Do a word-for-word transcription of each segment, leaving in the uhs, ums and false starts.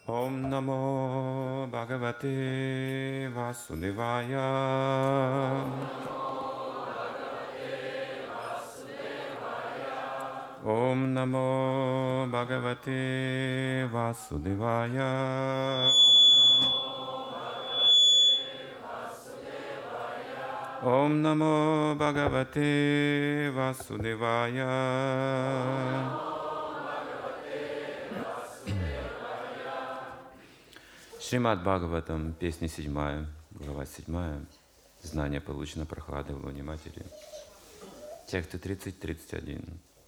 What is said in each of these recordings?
Om Namo Bhagavate Vasudevaya. Om Namo Bhagavate Vasudevaya. Om Namo Bhagavate Vasudevaya. Шримад Бхагаватам, песня седьмая, глава седьмая. Знание получено прохладой в лоне матери. Тексты тридцать тридцать один.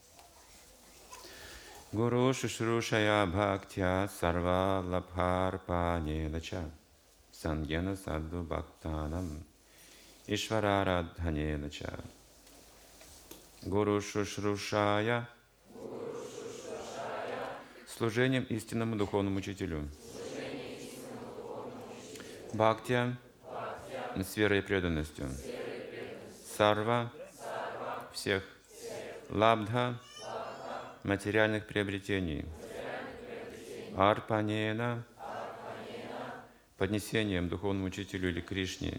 Гуру шушрушая бхактя сарва лабхарпане дача сангена садду бхактанам ишварарадхане дача. Гуру шушрушая служением истинному духовному учителю. Бхактия с верой и преданностью. Сарва всех. Лабдха материальных приобретений. Арпанена поднесением духовному учителю или Кришне.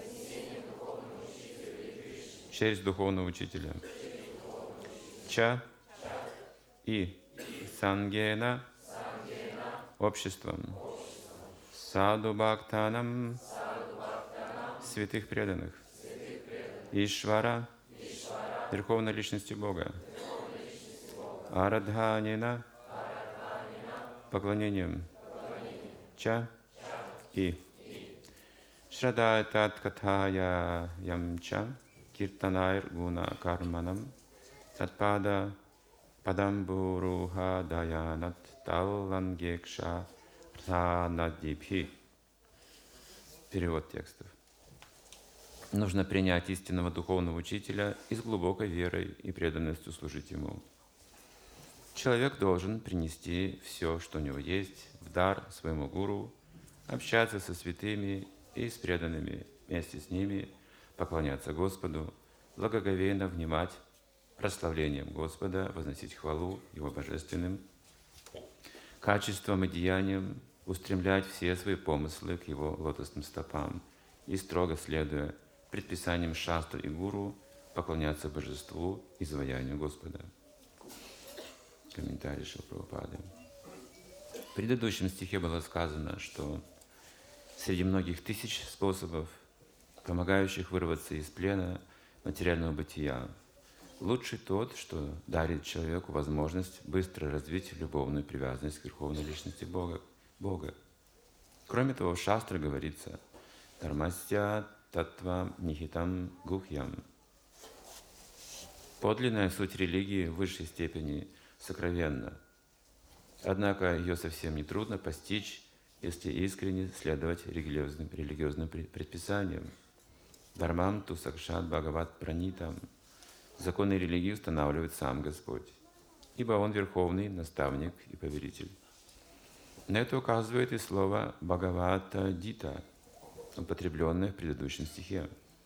Через духовного учителя. Ча и сангена обществом. Саду Бхактанам святых преданных. Ишвара Верховной Личности Бога. Арадханина поклонением. Ча и Шрадай Тат Катхая Ямча Киртанайр Гуна Карманам Татпада Падамбуруха Даянат Таллангекша Пранадипхи. Перевод текстов. Нужно принять истинного духовного учителя и с глубокой верой и преданностью служить ему. Человек должен принести все, что у него есть, в дар своему гуру, общаться со святыми и с преданными, вместе с ними поклоняться Господу, благоговейно внимать прославлением Господа, возносить хвалу Его божественным качествам и деяниям, устремлять все свои помыслы к Его лотосным стопам и, строго следуя предписаниям шастры и гуру, поклоняться божеству и изваянию Господа. Комментарий Шрила Прабхупады. В предыдущем стихе было сказано, что среди многих тысяч способов, помогающих вырваться из плена материального бытия, лучший тот, что дарит человеку возможность быстро развить любовную привязанность к Верховной Личности Бога. Бога. Кроме того, в Шастре говорится «Дharmasya tattva nihitam guhyam». Подлинная суть религии в высшей степени сокровенна. Однако ее совсем не трудно постичь, если искренне следовать религиозным, религиозным предписаниям. «Дharмам ту сакшат бхагават пранитам». Законы религии устанавливает сам Господь, ибо Он верховный наставник и повелитель. На это указывает и слово «Бхагавата-дита», употребленное в предыдущем стихе.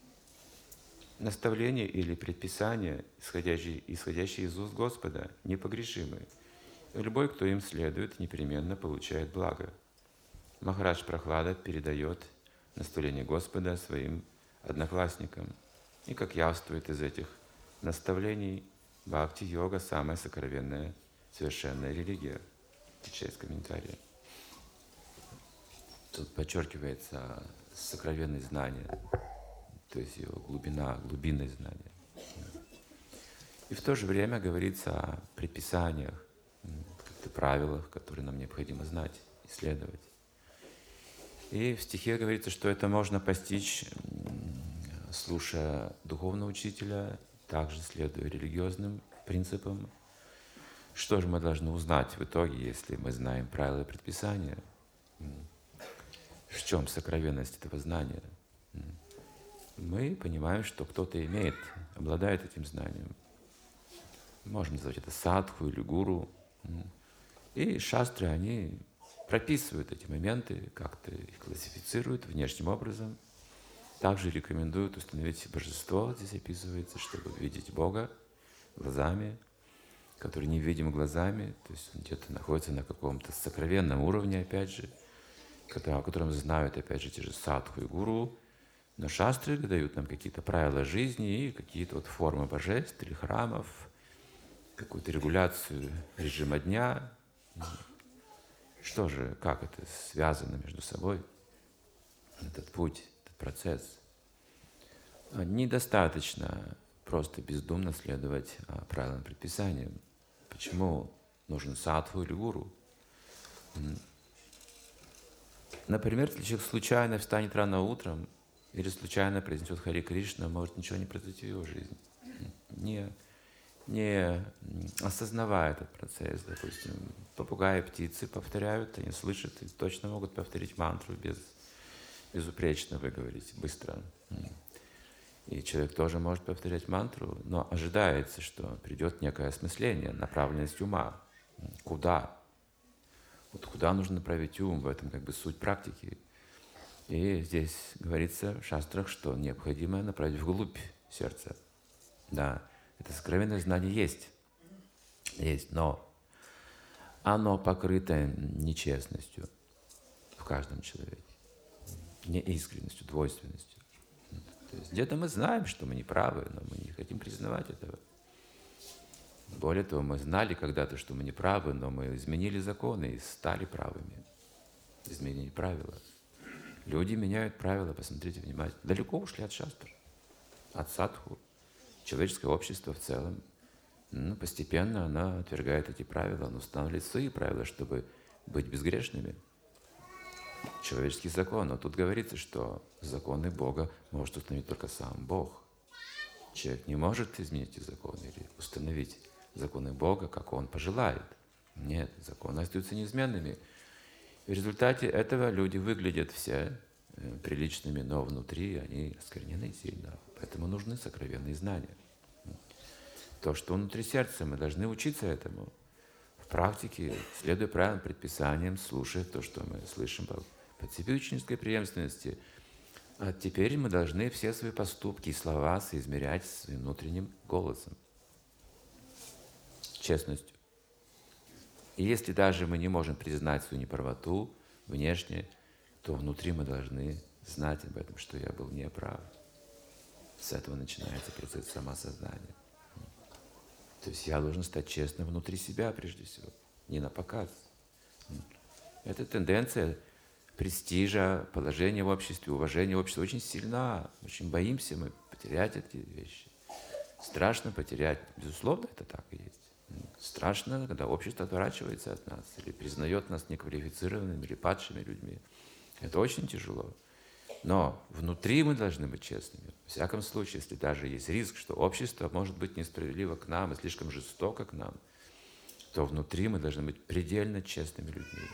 Наставления или предписания, исходящие, исходящие из уст Господа, непогрешимы. И любой, кто им следует, непременно получает благо. Махарадж Прахлада передает наставление Господа своим одноклассникам. И, как явствует из этих наставлений, бхакти-йога – самая сокровенная, совершенная религия. Часть комментария. Тут подчеркивается сокровенность знания, то есть его глубина, глубинное знание. И в то же время говорится о предписаниях, каких-то правилах, которые нам необходимо знать, исследовать. И в стихе говорится, что это можно постичь, слушая духовного учителя, также следуя религиозным принципам. Что же мы должны узнать в итоге, если мы знаем правила и предписания? В чем сокровенность этого знания? Мы понимаем, что кто-то имеет, обладает этим знанием. Можно назвать это садху или гуру. И шастры, они прописывают эти моменты, как-то их классифицируют внешним образом. Также рекомендуют установить божество, здесь описывается, чтобы видеть Бога глазами. который не видим глазами, то есть он где-то находится на каком-то сокровенном уровне, опять же, о котором знают, опять же, те же садху и гуру. Но шастры дают нам какие-то правила жизни и какие-то вот формы божеств или храмов, какую-то регуляцию режима дня. Что же, как это связано между собой, этот путь, этот процесс? Недостаточно просто бездумно следовать правилам, предписаниям. Почему нужен садху или гуру? Например, если человек случайно встанет рано утром или случайно произнесет Харе Кришна, может ничего не произойти в его жизни. Не, не осознавая этот процесс, допустим, попугаи, птицы повторяют, они слышат и точно могут повторить мантру без, безупречно выговорить, быстро. И человек тоже может повторять мантру, но ожидается, что придет некое осмысление, направленность ума. Куда? Вот куда нужно направить ум, в этом как бы суть практики. И здесь говорится в шастрах, что необходимо направить вглубь сердца. Да, это сокровенное знание есть, есть, но оно покрыто нечестностью в каждом человеке, неискренностью, двойственностью. То есть где-то мы знаем, что мы не правы, но мы не хотим признавать этого. Более того, мы знали когда-то, что мы не правы, но мы изменили законы и стали правыми. Изменили правила. Люди меняют правила, посмотрите внимательно. Далеко ушли от шастр, от садху. Человеческое общество в целом, ну, постепенно оно отвергает эти правила, оно устанавливает свои правила, чтобы быть безгрешными. Человеческий закон. Но тут говорится, что законы Бога может установить только сам Бог. Человек не может изменить эти законы или установить законы Бога, как он пожелает. Нет, законы остаются неизменными. В результате этого люди выглядят все приличными, но внутри они осквернены сильно. Поэтому нужны сокровенные знания. То, что внутри сердца, мы должны учиться этому. В практике, следуя правильным предписаниям, слушая то, что мы слышим по, по цепи ученической преемственности. А теперь мы должны все свои поступки и слова соизмерять своим внутренним голосом, честностью. И если даже мы не можем признать свою неправоту внешне, то внутри мы должны знать об этом, что я был неправ. С этого начинается процесс самоосознания. То есть я должен стать честным внутри себя, прежде всего, не на показ. Эта тенденция престижа, положения в обществе, уважения в обществе очень сильна. Очень боимся мы потерять эти вещи. Страшно потерять. Безусловно, это так и есть. Страшно, когда общество отворачивается от нас или признает нас неквалифицированными или падшими людьми. Это очень тяжело. Но внутри мы должны быть честными. В всяком случае, если даже есть риск, что общество может быть несправедливо к нам и слишком жестоко к нам, то внутри мы должны быть предельно честными людьми.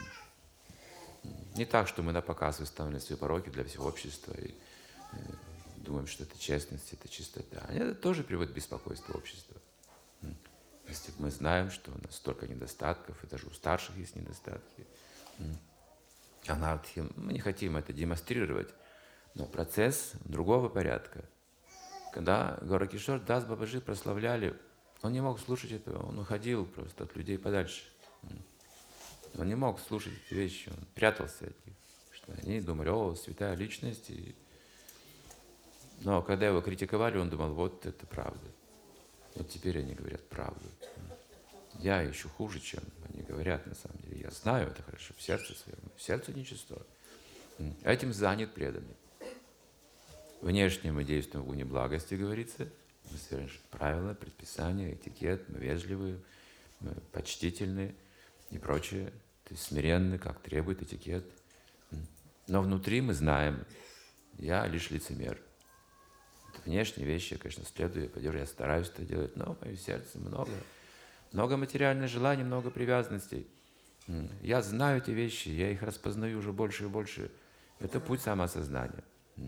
Не так, что мы напоказ выставляем свои пороки для всего общества и думаем, что это честность, это чистота. Это тоже приводит к беспокойству общества. Если мы знаем, что у нас столько недостатков, и даже у старших есть недостатки, анархия, мы не хотим это демонстрировать, но процесс другого порядка. Когда Гауракишор Дас Бабаджи прославляли, он не мог слушать этого, он уходил просто от людей подальше. Он не мог слушать эти вещи, он прятался от них, что они думали, о, святая личность. И... Но когда его критиковали, он думал, вот это правда. Вот теперь они говорят правду. Я еще хуже, чем они говорят на самом деле. Я знаю это хорошо в сердце своем. В сердце нечисто. Этим занят преданный. Внешне мы действуем в гуне благости, говорится. Мы совершаем правила, предписания, этикет, мы вежливые, мы почтительные и прочее. То есть смиренны, как требует этикет. Но внутри мы знаем, я лишь лицемер. Внешние вещи, я, конечно, следую, я стараюсь это делать, но в моем сердце много, много материальных желаний, много привязанностей. Я знаю эти вещи, я их распознаю уже больше и больше. Это путь самоосознания.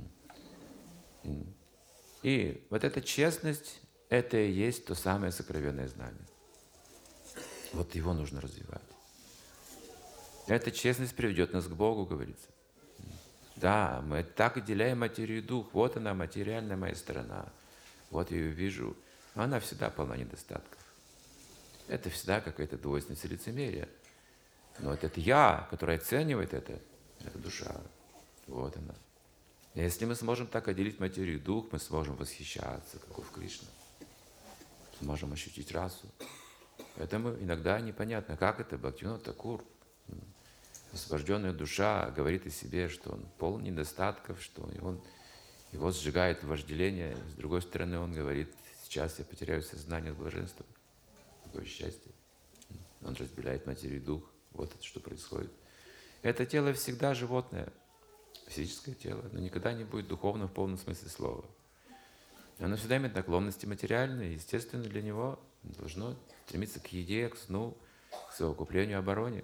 И вот эта честность, это и есть то самое сокровенное знание. Вот его нужно развивать. Эта честность приведет нас к Богу, говорится. Да, мы так отделяем материю и дух. Вот она, материальная моя сторона. Вот я ее вижу. Она всегда полна недостатков. Это всегда какая-то двойственность и лицемерие. Но вот это «я», которое оценивает это, это душа. Вот она. И если мы сможем так отделить материю и дух, мы сможем восхищаться, каков Кришна. Сможем ощутить расу. Поэтому иногда непонятно, как это Бхактивинода Тхакур, освобожденная душа, говорит о себе, что он полон недостатков, что он, его сжигает вожделение. С другой стороны, он говорит: сейчас я потеряю сознание от блаженства. Какое счастье. Он разделяет материю и дух. Вот это что происходит. Это тело всегда животное, физическое тело, но никогда не будет духовным в полном смысле слова. Оно всегда имеет наклонности материальные, и, естественно, для него должно стремиться к еде, к сну, к совокуплению, обороне.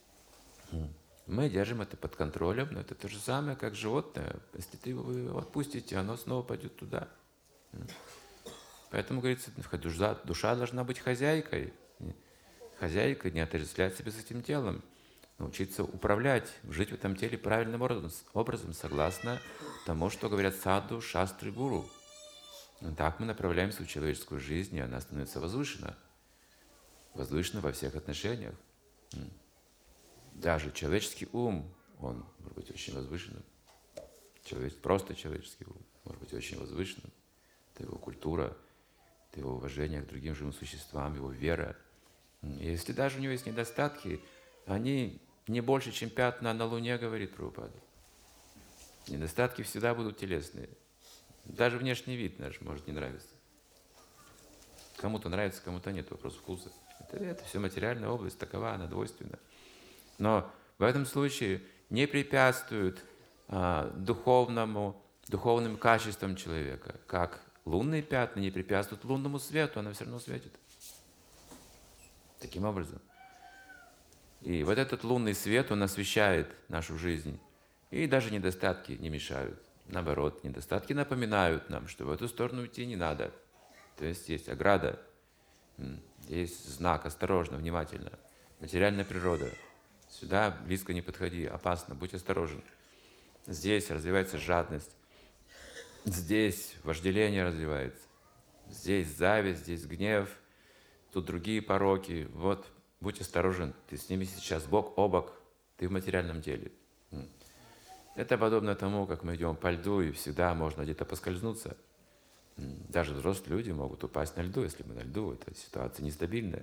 Мы держим это под контролем, но это то же самое, как животное. Если ты его отпустите, оно снова пойдет туда. Поэтому, говорится, душа, душа должна быть хозяйкой. Хозяйка не отождествлять себя с этим телом. Научиться управлять, жить в этом теле правильным образом, образом согласно тому, что говорят саду, шастры, гуру. Так мы направляемся в человеческую жизнь, и она становится возвышена. Возвышена во всех отношениях. Даже человеческий ум, он может быть очень возвышенным. Человек, просто человеческий ум может быть очень возвышенным. Это его культура, это его уважение к другим живым существам, его вера. И если даже у него есть недостатки, они не больше, чем пятна на луне, говорит Прабхупада. Недостатки всегда будут телесные. Даже внешний вид наш может не нравиться. Кому-то нравится, кому-то нет, вопрос вкуса. Это, это все материальная область, такова, она двойственна. Но в этом случае не препятствует а, духовному, духовным качествам человека. Как лунные пятна не препятствуют лунному свету, она все равно светит. Таким образом. И вот этот лунный свет, он освещает нашу жизнь. И даже недостатки не мешают. Наоборот, недостатки напоминают нам, что в эту сторону идти не надо. То есть есть ограда, есть знак, осторожно, внимательно. Материальная природа. Сюда близко не подходи, опасно, будь осторожен. Здесь развивается жадность. Здесь вожделение развивается. Здесь зависть, здесь гнев. Тут другие пороки. Вот, будь осторожен, ты с ними сейчас бок о бок, ты в материальном теле. Это подобно тому, как мы идем по льду, и всегда можно где-то поскользнуться. Даже взрослые люди могут упасть на льду, если мы на льду, это ситуация нестабильная.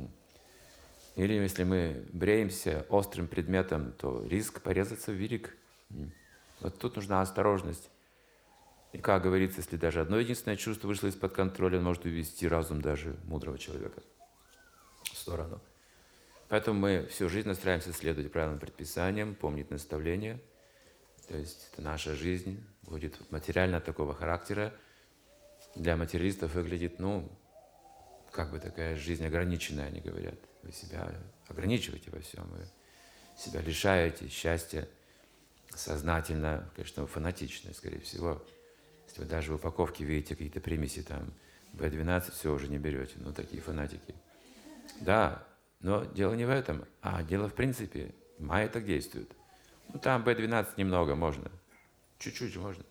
Или если мы бреемся острым предметом, то риск порезаться велик. Вот тут нужна осторожность. И как говорится, если даже одно единственное чувство вышло из-под контроля, он может увести разум даже мудрого человека в сторону. Поэтому мы всю жизнь настраиваемся следовать правильным предписаниям, помнить наставления. То есть это наша жизнь будет материально такого характера. Для материалистов выглядит, ну, как бы такая жизнь ограниченная, они говорят. Вы себя ограничиваете во всем, вы себя лишаете счастья сознательно, конечно, фанатично, скорее всего. Если вы даже в упаковке видите какие-то примеси, там, бэ двенадцать, все уже не берете, ну, такие фанатики. Да, но дело не в этом, а дело в принципе, майя так действует. Ну, там бэ двенадцать немного можно, чуть-чуть можно.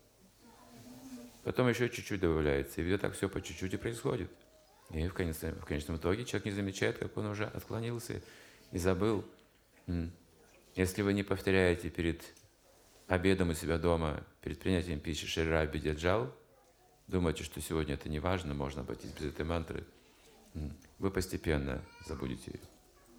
Потом еще чуть-чуть добавляется, и вот так все по чуть-чуть и происходит. И в конечном, в конечном итоге человек не замечает, как он уже отклонился и забыл. Если вы не повторяете перед обедом у себя дома, перед принятием пищи Шарира Бидяджал, думаете, что сегодня это не важно, можно обойтись без этой мантры, вы постепенно забудете ее.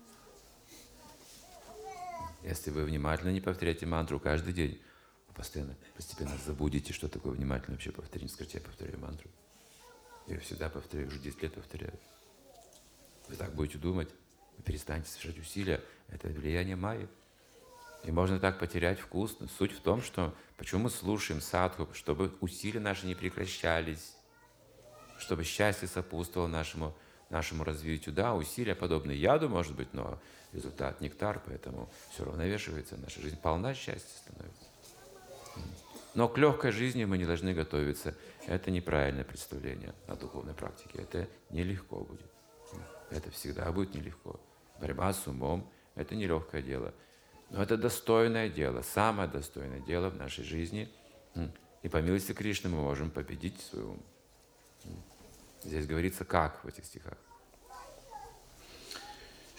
Если вы внимательно не повторяете мантру каждый день, вы постоянно, постепенно забудете, что такое внимательно вообще повторить. Скажите, я повторяю мантру. Я ее всегда повторяю, уже десять лет повторяю. Вы так будете думать, вы перестанете совершать усилия. Это влияние майи. И можно так потерять вкус. Но суть в том, что почему мы слушаем садху, чтобы усилия наши не прекращались, чтобы счастье сопутствовало нашему, нашему развитию. Да, усилия подобные яду, может быть, но результат нектар, поэтому все равновешивается, наша жизнь полна счастья становится. Но к легкой жизни мы не должны готовиться. Это неправильное представление о духовной практике. Это нелегко будет. Это всегда будет нелегко. Борьба с умом – это нелегкое дело. Но это достойное дело, самое достойное дело в нашей жизни. И по милости Кришны мы можем победить свой ум. Здесь говорится как в этих стихах.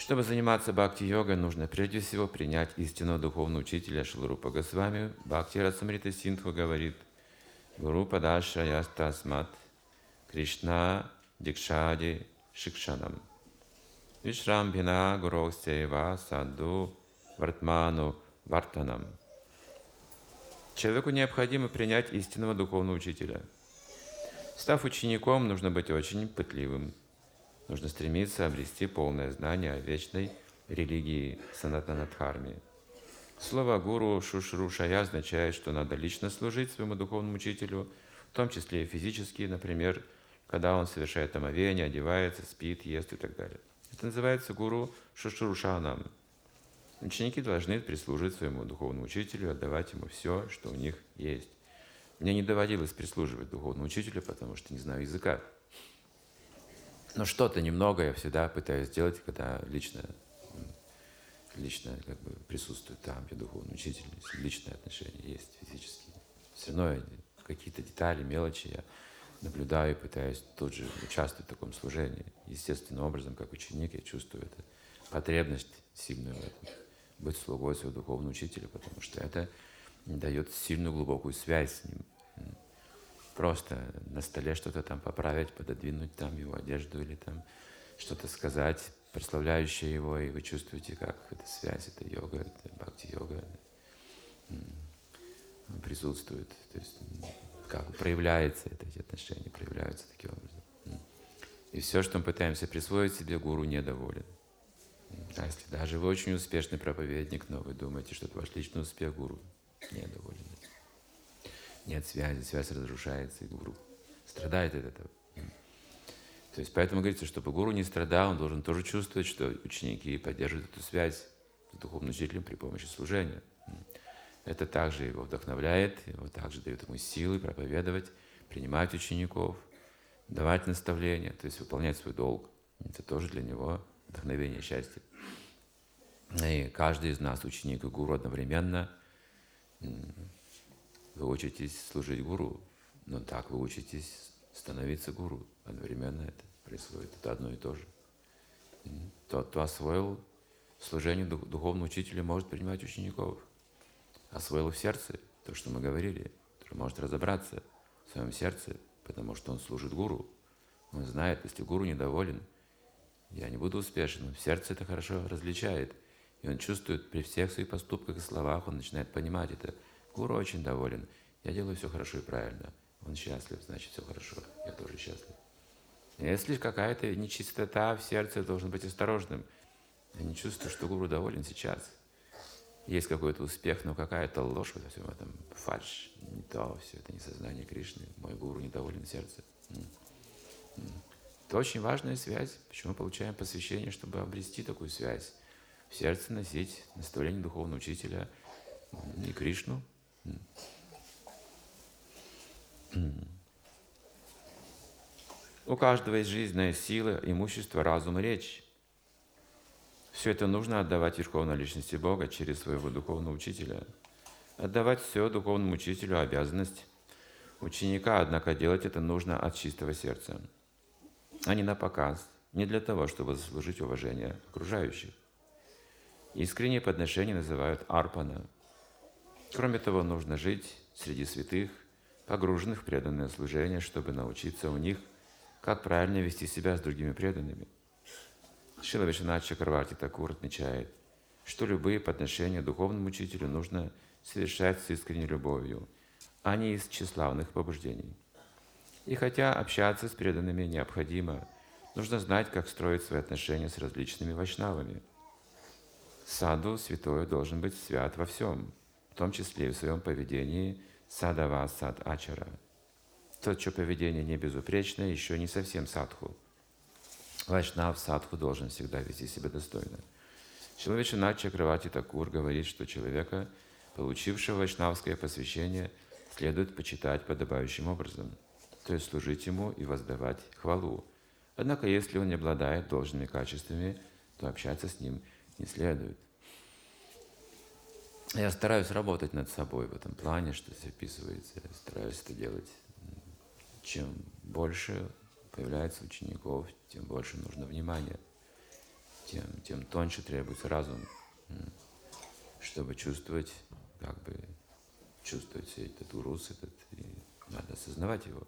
Чтобы заниматься бхакти-йогой, нужно прежде всего принять истинного духовного учителя Шрила Рупа Госвами. Бхакти Расамрита Синдху говорит: Гуру падашрая тасмат Кришна дикшади шикшанам Вишрамбхина гуру сева саду вартману вартанам. Человеку необходимо принять истинного духовного учителя. Став учеником, нужно быть очень пытливым. Нужно стремиться обрести полное знание о вечной религии Санатана-дхарме. Слово «гуру» шушрушая означает, что надо лично служить своему духовному учителю, в том числе и физически, например, когда он совершает омовение, одевается, спит, ест и так далее. Это называется гуру шушрушанам. Ученики должны прислуживать своему духовному учителю, отдавать ему все, что у них есть. Мне не доводилось прислуживать духовному учителю, потому что не знаю языка. Но что-то немного я всегда пытаюсь сделать, когда лично, лично как бы присутствую там, где духовный учитель, если личные отношения есть физические. Все равно какие-то детали, мелочи я наблюдаю и пытаюсь тут же участвовать в таком служении. Естественным образом, как ученик, я чувствую эту потребность сильную в этом. Быть слугой своего духовного учителя, потому что это дает сильную глубокую связь с ним. Просто на столе что-то там поправить, пододвинуть там его одежду или там что-то сказать, прославляющее его, и вы чувствуете, как эта связь, это йога, это бхакти-йога присутствует. То есть как проявляется это, эти отношения, проявляются таким образом. И все, что мы пытаемся присвоить себе, гуру недоволен. А если даже вы очень успешный проповедник, но вы думаете, что это ваш личный успех, гуру недоволен. Нет связи, связь разрушается, и гуру страдает от этого. То есть поэтому говорится, чтобы гуру не страдал, он должен тоже чувствовать, что ученики поддерживают эту связь с духовным учителем при помощи служения. Это также его вдохновляет, его также дает ему силы проповедовать, принимать учеников, давать наставления, то есть выполнять свой долг. Это тоже для него вдохновение и счастье. И каждый из нас, ученик и гуру одновременно, вы учитесь служить гуру, но так вы учитесь становиться гуру. Одновременно это происходит. Это одно и то же. Тот, кто освоил служение духовному учителю, может принимать учеников. Освоил в сердце то, что мы говорили, который может разобраться в своем сердце, потому что он служит гуру. Он знает, если гуру недоволен, я не буду успешен. Он в сердце это хорошо различает. И он чувствует при всех своих поступках и словах, он начинает понимать это. Гуру очень доволен. Я делаю все хорошо и правильно. Он счастлив, значит, все хорошо. Я тоже счастлив. Если какая-то нечистота в сердце, я должен быть осторожным. Я не чувствую, что гуру доволен сейчас. Есть какой-то успех, но какая-то ложь во всем этом, фальшь, не то, все это не сознание Кришны. Мой гуру недоволен в сердце. Это очень важная связь. Почему мы получаем посвящение, чтобы обрести такую связь? В сердце носить наставление духовного учителя и Кришну. У каждого есть жизненная сила, имущество, разум и речь. Все это нужно отдавать Верховной Личности Бога через своего духовного учителя. Отдавать все духовному учителю обязанность ученика, однако делать это нужно от чистого сердца, а не на показ, не для того, чтобы заслужить уважение окружающих. Искреннее подношение называют арпана. Кроме того, нужно жить среди святых, погруженных в преданное служение, чтобы научиться у них, как правильно вести себя с другими преданными. Шрила Вишванат Чакраварти Такур отмечает, что любые подношения духовному учителю нужно совершать с искренней любовью, а не из тщеславных побуждений. И хотя общаться с преданными необходимо, нужно знать, как строить свои отношения с различными вайшнавами. Саду, святой, должен быть свят во всем, в том числе и в своем поведении садава сад ачара. Тот, чье поведение не безупречное, еще не совсем садху. Вайшнав садху должен всегда вести себя достойно. Шрила Вишванат Чакраварти Такур говорит, что человека, получившего вайшнавское посвящение, следует почитать подобающим образом, то есть служить ему и воздавать хвалу. Однако, если он не обладает должными качествами, то общаться с ним не следует. Я стараюсь работать над собой в этом плане, что записывается, я стараюсь это делать. Чем больше появляется учеников, тем больше нужно внимания. тем, тем тоньше требуется разум, чтобы чувствовать, как бы, чувствовать этот урус, этот, и надо осознавать его.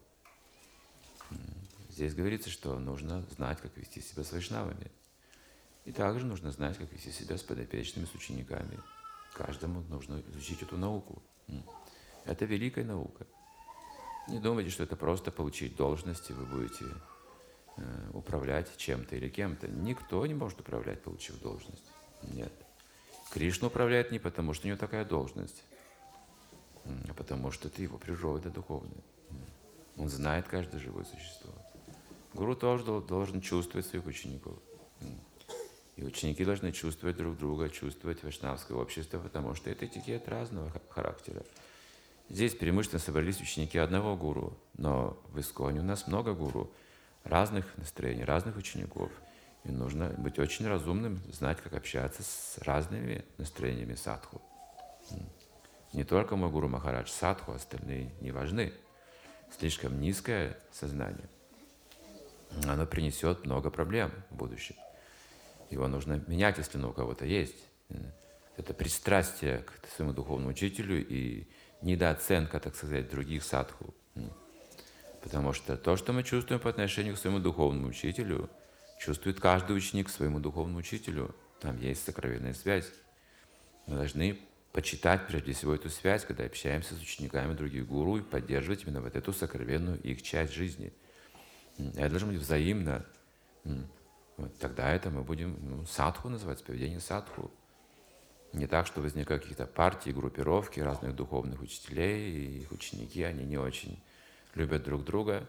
Здесь говорится, что нужно знать, как вести себя с вайшнавами. И также нужно знать, как вести себя с подопечными, с учениками. Каждому нужно изучить эту науку. Это великая наука. Не думайте, что это просто получить должность, и вы будете э, управлять чем-то или кем-то. Никто не может управлять, получив должность. Нет. Кришна управляет не потому, что у него такая должность, а потому что это его природа духовная. Он знает каждое живое существо. Гуру тоже должен чувствовать своих учеников. И ученики должны чувствовать друг друга, чувствовать вайшнавское общество, потому что это этикет разного характера. Здесь преимущественно собрались ученики одного гуру, но в Исконе у нас много гуру, разных настроений, разных учеников. И нужно быть очень разумным, знать, как общаться с разными настроениями садху. Не только мой гуру Махарадж, садху, остальные не важны. Слишком низкое сознание, оно принесет много проблем в будущем. Его нужно менять, если оно у кого-то есть. Это пристрастие к своему духовному учителю и недооценка, так сказать, других садху. Потому что то, что мы чувствуем по отношению к своему духовному учителю, чувствует каждый ученик к своему духовному учителю. Там есть сокровенная связь. Мы должны почитать прежде всего эту связь, когда общаемся с учениками других гуру, и поддерживать именно вот эту сокровенную их часть жизни. Это должно быть взаимно. Вот тогда это мы будем ну, садху называть, поведение садху. Не так, что возникают какие-то партии, группировки разных духовных учителей, и их ученики, они не очень любят друг друга,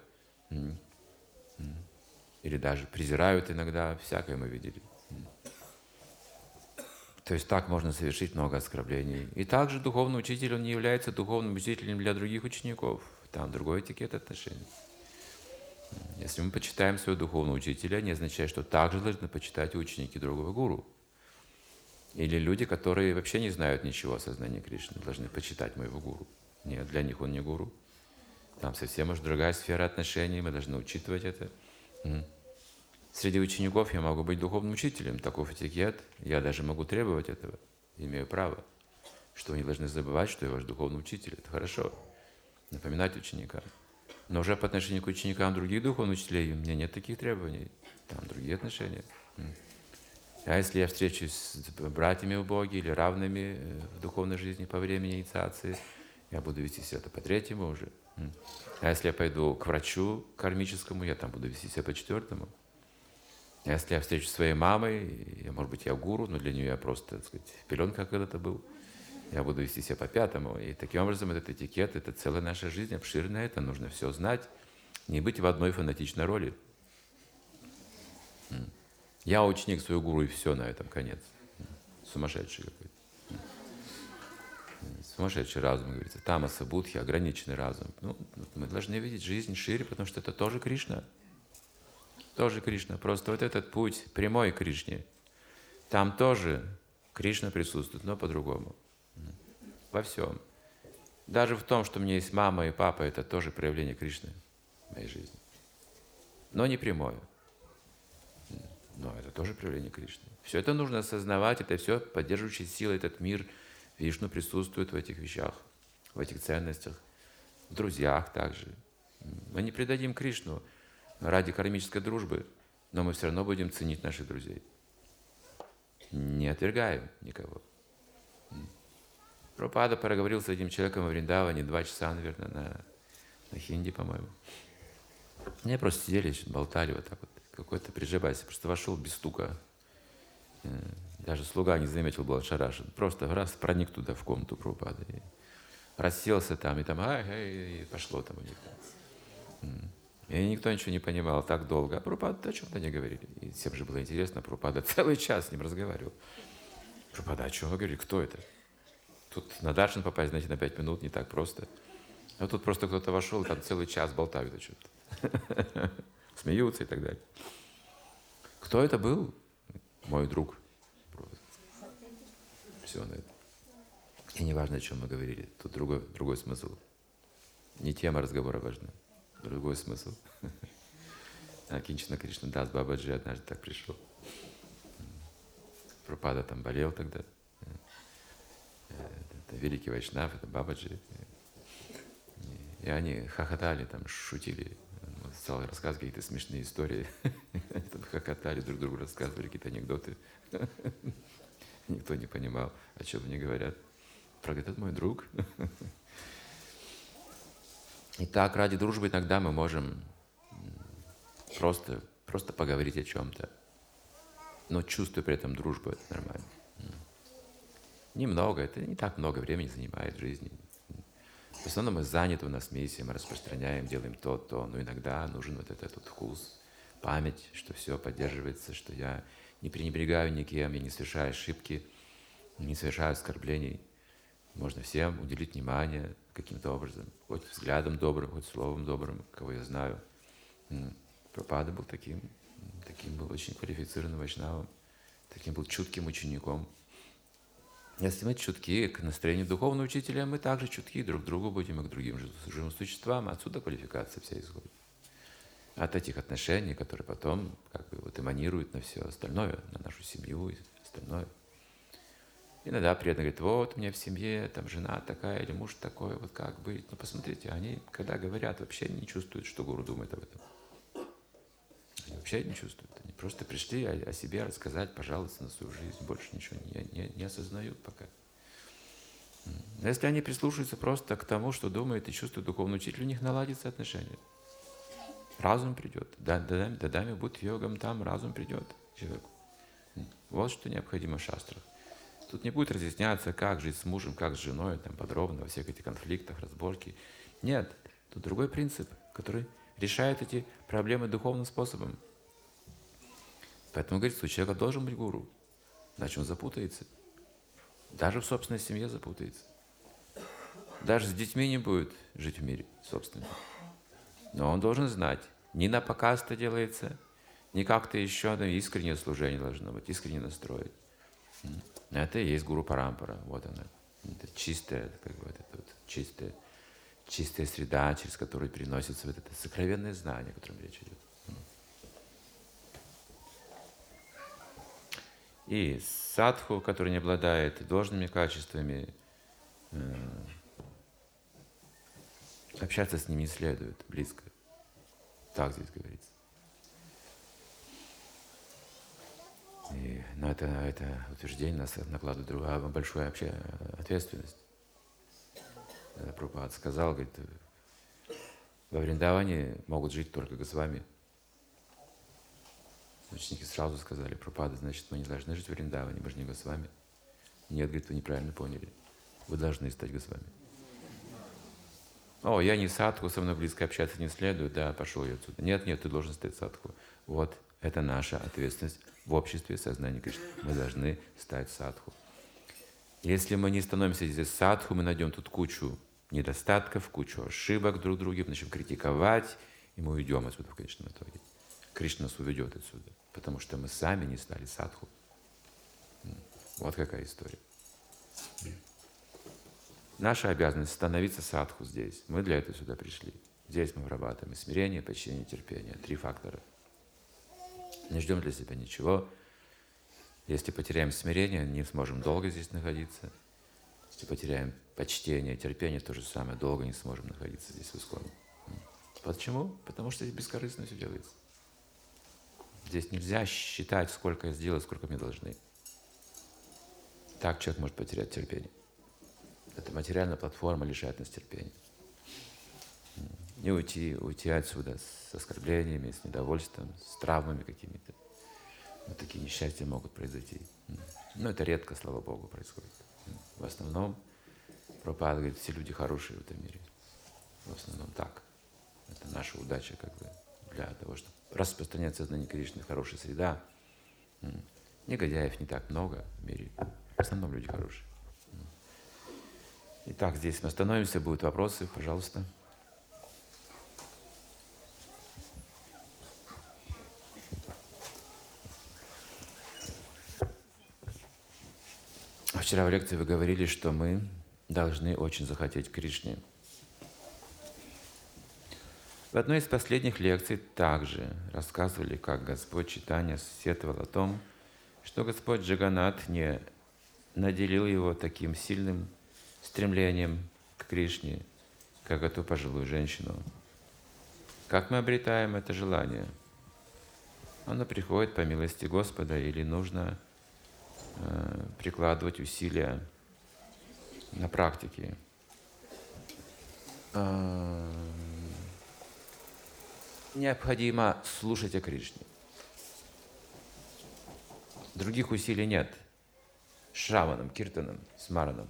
или даже презирают иногда, всякое мы видели. То есть так можно совершить много оскорблений. И также духовный учитель, он не является духовным учителем для других учеников. Там другой этикет отношений. Если мы почитаем своего духовного учителя, не означает, что также должны почитать и ученики другого гуру. Или люди, которые вообще не знают ничего о сознании Кришны, должны почитать моего гуру. Нет, для них он не гуру. Там совсем уж другая сфера отношений, мы должны учитывать это. Среди учеников я могу быть духовным учителем, таков этикет, я даже могу требовать этого, имею право, что вы не должны забывать, что я ваш духовный учитель, это хорошо, напоминать ученикам. Но уже по отношению к ученикам других духовных учителей у меня нет таких требований, там другие отношения. А если я встречусь с братьями в Боге или равными в духовной жизни по времени инициации, я буду вести себя по третьему уже. А если я пойду к врачу кармическому, я там буду вести себя по четвертому. А если я встречусь с своей мамой, я, может быть, я гуру, но для нее я просто, так сказать, в пеленках когда-то был, я буду вести себя по пятому. И таким образом этот этикет, это целая наша жизнь, обширная, это нужно все знать, не быть в одной фанатичной роли. Я ученик своего гуру, и все, на этом конец. Сумасшедший какой-то. Сумасшедший разум, говорится. Тамаса будхи, ограниченный разум. Ну, мы должны видеть жизнь шире, потому что это тоже Кришна. Тоже Кришна. Просто вот этот путь прямой к Кришне. Там тоже Кришна присутствует, но по-другому. Во всем. Даже в том, что у меня есть мама и папа, это тоже проявление Кришны в моей жизни. Но не прямое. Но это тоже проявление Кришны. Все это нужно осознавать, это все поддерживающая сила, этот мир. Вишну присутствует в этих вещах, в этих ценностях, в друзьях также. Мы не предадим Кришну ради кармической дружбы, но мы все равно будем ценить наших друзей. Не отвергаем никого. Прабхупада проговорил с этим человеком во Вриндаване два часа, наверное, на, на хинди, по-моему. Они просто сидели, болтали вот так вот. Какой-то прижибайся, просто вошел без стука. Даже слуга не заметил, был ошарашен. Просто раз проник туда, в комнату Прабхупады. Расселся там, и там, ай, ай, и пошло там у них. И никто ничего не понимал так долго. А Прабхупада о чем-то не говорили. И всем же было интересно, Прабхупада целый час с ним разговаривал. Прабхупада, о чем вы говорили? Кто это? Тут на даршан попасть, знаете, на пять минут не так просто. А тут просто кто-то вошел, и там целый час болтают о чем-то. Смеются и так далее. Кто это был? Мой друг. Все на это. И не важно, о чем мы говорили. Тут другой, другой смысл. Не тема разговора важна. Другой смысл. А Кинчана Кришна Дас Бабаджи однажды так пришел. Прабхупада там болел тогда. Это великий вайшнав, это Бабаджи. И они хохотали, там, шутили. Он стал рассказывать какие-то смешные истории. Там хохотали, друг другу рассказывали какие-то анекдоты. Никто не понимал, о чем они говорят. Правда, этот мой друг. И так, ради дружбы иногда мы можем просто, просто поговорить о чем-то. Но чувствуя при этом дружбу, это нормально. Немного, это не так много времени занимает в жизни. В основном мы заняты, у нас миссия, мы распространяем, делаем то, то. Но иногда нужен вот этот вот вкус, память, что все поддерживается, что я не пренебрегаю никем, я не совершаю ошибки, не совершаю оскорблений. Можно всем уделить внимание каким-то образом, хоть взглядом добрым, хоть словом добрым, кого я знаю. Прабхупада был таким, таким был очень квалифицированным вайшнавом, таким был чутким учеником. Если мы чутки к настроению духовного учителя, мы также чутки друг к другу будем и к другим живым существам. Отсюда квалификация вся исходит. От этих отношений, которые потом как бы вот эманируют на все остальное, на нашу семью и остальное. Иногда преданный говорит: вот у меня в семье там жена такая или муж такой, вот как быть. Но посмотрите, они, когда говорят, вообще не чувствуют, что гуру думает об этом. Они вообще не чувствуют. Они просто пришли о, о себе рассказать, пожалуйста, на свою жизнь. Больше ничего не, не, не осознают пока. Но если они прислушаются просто к тому, что думает и чувствует духовный учитель, у них наладится отношения. Разум придет. Дадами будь йогам, там разум придет человеку. Вот что необходимо в шастрах. Тут не будет разъясняться, как жить с мужем, как с женой, там подробно, во всех этих конфликтах, разборки. Нет, тут другой принцип, который решает эти проблемы духовным способом. Поэтому говорится, у человека должен быть гуру, иначе он запутается. Даже в собственной семье запутается. Даже с детьми не будет жить в мире собственном. Но он должен знать, не на показ это делается, не как-то еще, да, искреннее служение должно быть, искренне настроить. Это и есть гуру парампара. Вот она. Это чистая, как бы, это вот чистая, чистая среда, через которую переносится вот это сокровенное знание, о котором речь идет. И садху, который не обладает должными качествами, общаться с ним не следует близко. Так здесь говорится. И на это, на это утверждение нас накладывает другая большую вообще ответственность. Прабхупада сказал, говорит, во Вриндаване могут жить только Госвами. Ученики сразу сказали: Прабхупада, значит, мы не должны жить в Вриндаване, мы же не Госвами. Нет, говорит, вы неправильно поняли. Вы должны стать Госвами. О, я не садху, со мной близко общаться не следует, да, пошел я отсюда. Нет, нет, ты должен стать садху. Вот, это наша ответственность в обществе сознания Кришны. Мы должны стать садху. Если мы не становимся здесь садху, мы найдем тут кучу недостатков, кучу ошибок друг в друге, начнем критиковать, и мы уйдем отсюда в конечном итоге. Кришна нас уведет отсюда, потому что мы сами не стали садху. Вот какая история. Наша обязанность становиться садху здесь. Мы для этого сюда пришли. Здесь мы вырабатываем смирение, почтение, терпение. Три фактора. Не ждем для себя ничего. Если потеряем смирение, не сможем долго здесь находиться. Если потеряем почтение, терпение, то же самое, долго не сможем находиться здесь в Исконе. Почему? Потому что здесь бескорыстно все делается. Здесь нельзя считать, сколько я сделал, сколько мне должны. Так человек может потерять терпение. Эта материальная платформа лишает нас терпения. Не уйти, уйти отсюда с оскорблениями, с недовольством, с травмами какими-то. Вот такие несчастья могут произойти. Но это редко, слава Богу, происходит. В основном, Прабхупада говорит, все люди хорошие в этом мире. В основном так. Это наша удача, как бы, для того, чтобы распространять сознание Кришны, хорошая среда. Негодяев не так много в мире. В основном люди хорошие. Итак, здесь мы остановимся, будут вопросы, пожалуйста. Вчера в лекции вы говорили, что мы должны очень захотеть Кришне. В одной из последних лекций также рассказывали, как Господь Чайтанья сетовал о том, что Господь Джаганнат не наделил его таким сильным стремлением к Кришне, как эту пожилую женщину. Как мы обретаем это желание? Оно приходит по милости Господа, или нужно э, прикладывать усилия на практике. Э, необходимо слушать о Кришне. Других усилий нет. Шраванам, киртанам, смаранам.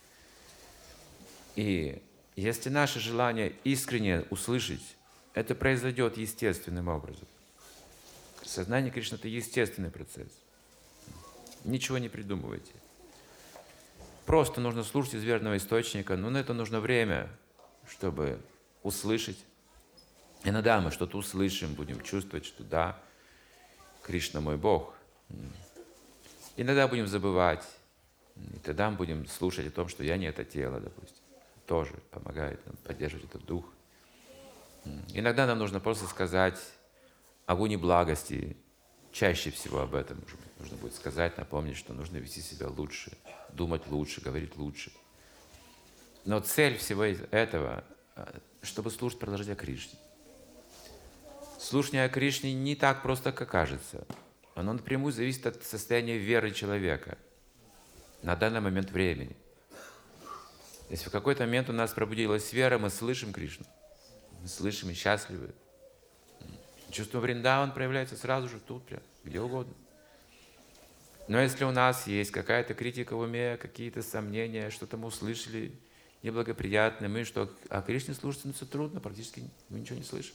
И если наше желание искренне услышать, это произойдет естественным образом. Сознание Кришны — это естественный процесс. Ничего не придумывайте. Просто нужно слушать из верного источника, но на это нужно время, чтобы услышать. Иногда мы что-то услышим, будем чувствовать, что да, Кришна мой Бог. Иногда будем забывать, и тогда мы будем слушать о том, что я не это тело, допустим. Тоже помогает нам поддерживать этот дух. Иногда нам нужно просто сказать о гуне благости. Чаще всего об этом нужно будет сказать, напомнить, что нужно вести себя лучше, думать лучше, говорить лучше. Но цель всего этого, чтобы слушать, продолжать о Кришне. Слушание о Кришне не так просто, как кажется. Оно напрямую зависит от состояния веры человека на данный момент времени. Если в какой-то момент у нас пробудилась вера, мы слышим Кришну. Мы слышим и счастливы. Чувство Вриндаван проявляется сразу же тут, прям, где угодно. Но если у нас есть какая-то критика в уме, какие-то сомнения, что-то мы услышали неблагоприятное, мы что, о Кришне слушать становится трудно, практически мы ничего не слышим.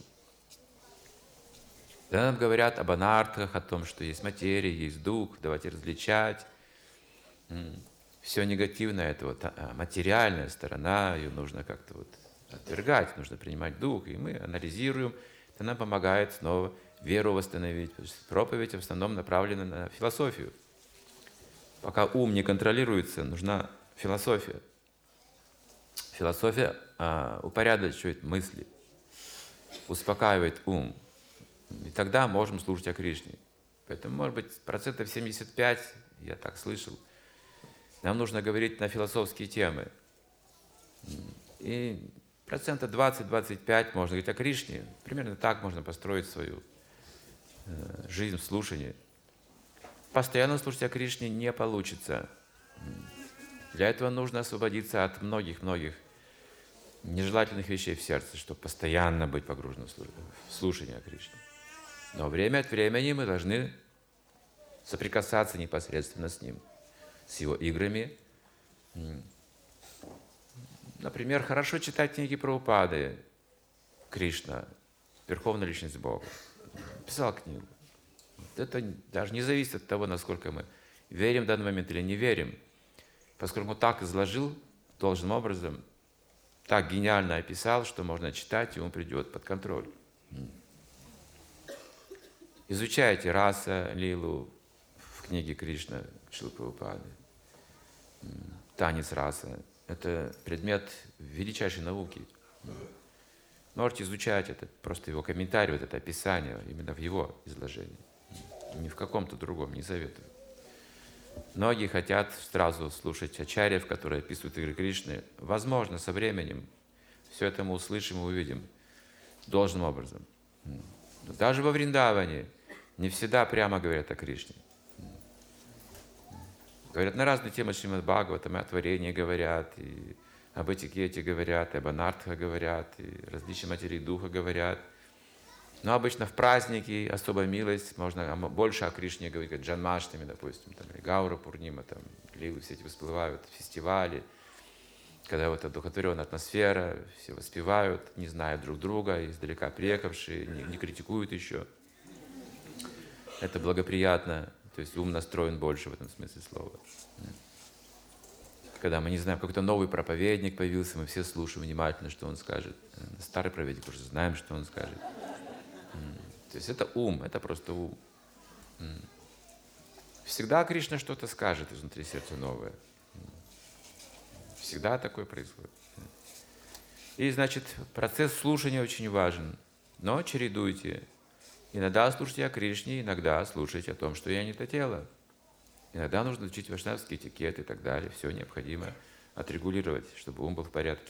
Когда нам говорят об анартхах, о том, что есть материя, есть дух, давайте различать. Все негативное — это вот материальная сторона, ее нужно как-то вот отвергать, нужно принимать дух, и мы анализируем. Это нам помогает снова веру восстановить. Потому что проповедь в основном направлена на философию. Пока ум не контролируется, нужна философия. Философия а, упорядочивает мысли, успокаивает ум. И тогда можем слушать о Кришне. Поэтому, может быть, процентов семьдесят пять, я так слышал, нам нужно говорить на философские темы. И процента двадцать-двадцать пять можно говорить о Кришне. Примерно так можно построить свою э, жизнь в слушании. Постоянно слушать о Кришне не получится. Для этого нужно освободиться от многих-многих нежелательных вещей в сердце, чтобы постоянно быть погруженным в слушание о Кришне. Но время от времени мы должны соприкасаться непосредственно с Ним, с Его играми. Например, хорошо читать книги Прабхупады. Кришна, Верховная Личность Бога, писал книгу. Это даже не зависит от того, насколько мы верим в данный момент или не верим. Поскольку он так изложил должным образом, так гениально описал, что можно читать, и он придет под контроль. Изучайте раса, лилу в книге Кришна Шрилы Прабхупады. Танец раса — это предмет величайшей науки. Можете изучать это, просто его комментарий, вот это описание, именно в его изложении. Ни в каком-то другом, не советую. Многие хотят сразу слушать ачарьев, которые описывают игры Кришны. Возможно, со временем все это мы услышим и увидим должным образом. Но даже во Вриндаване не всегда прямо говорят о Кришне. Говорят на разные темы Шримад Бхагаватам, о творении говорят, и об этикете говорят, и об анартхах говорят, и различия материи духа говорят. Но обычно в праздники, особая милость, можно больше о Кришне говорить, как Джанмаштами, допустим, там, или Гаура Пурнима, там, лилы все эти всплывают, фестивали, когда вот одухотворенная атмосфера, все воспевают, не зная друг друга, издалека приехавшие, не, не критикуют еще. Это благоприятно, то есть ум настроен больше в этом смысле слова. Когда мы не знаем, какой-то новый проповедник появился, мы все слушаем внимательно, что он скажет. Старый проповедник, уже знаем, что он скажет. То есть это ум, это просто ум. Всегда Кришна что-то скажет изнутри сердца новое. Всегда такое происходит. И, значит, процесс слушания очень важен. Но чередуйте. Иногда слушайте о Кришне, иногда слушайте о том, что я не то тело. Иногда нужно учить вайшнавский этикет и так далее. Все необходимо отрегулировать, чтобы ум был в порядке.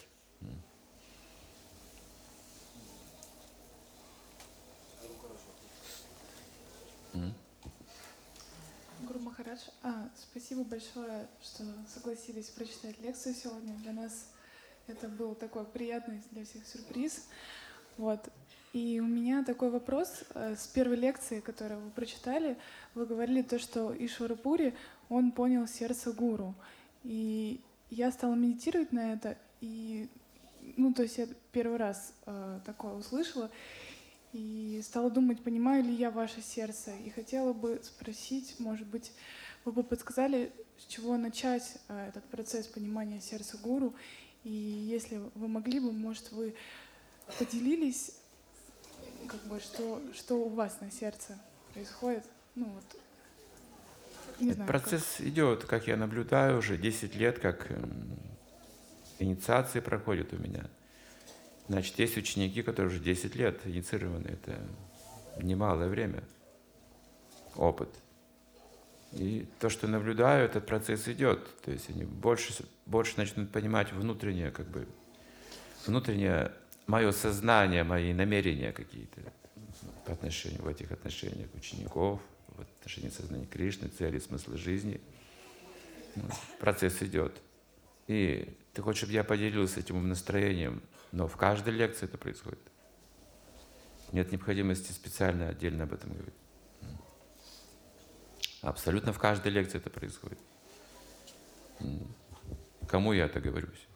Гуру Махарадж, а, спасибо большое, что согласились прочитать лекцию сегодня. Для нас это был такой приятный для всех сюрприз. Вот. И у меня такой вопрос. С первой лекции, которую вы прочитали, вы говорили то, что Ишвара Пури, он понял сердце гуру. И я стала медитировать на это, и, ну, то есть я первый раз э, такое услышала, и стала думать, понимаю ли я ваше сердце. И хотела бы спросить, может быть, вы бы подсказали, с чего начать э, этот процесс понимания сердца гуру. И если вы могли бы, может, вы поделились, как бы, что, что у вас на сердце происходит. Ну, вот, не знаю, процесс как... идет, как я наблюдаю, уже десять лет, как инициации проходят у меня. Значит, есть ученики, которые уже десять лет инициированы. Это немалое время, опыт. И то, что наблюдаю, этот процесс идет. То есть они больше, больше начнут понимать внутреннее, как бы, внутреннее мое сознание, мои намерения какие-то по отношению, в этих отношениях учеников, в отношении сознания Кришны, цели, смысла жизни. Процесс идет. И ты хочешь, чтобы я поделился этим настроением, но в каждой лекции это происходит. Нет необходимости специально отдельно об этом говорить. Абсолютно в каждой лекции это происходит. Кому я это говорюсь?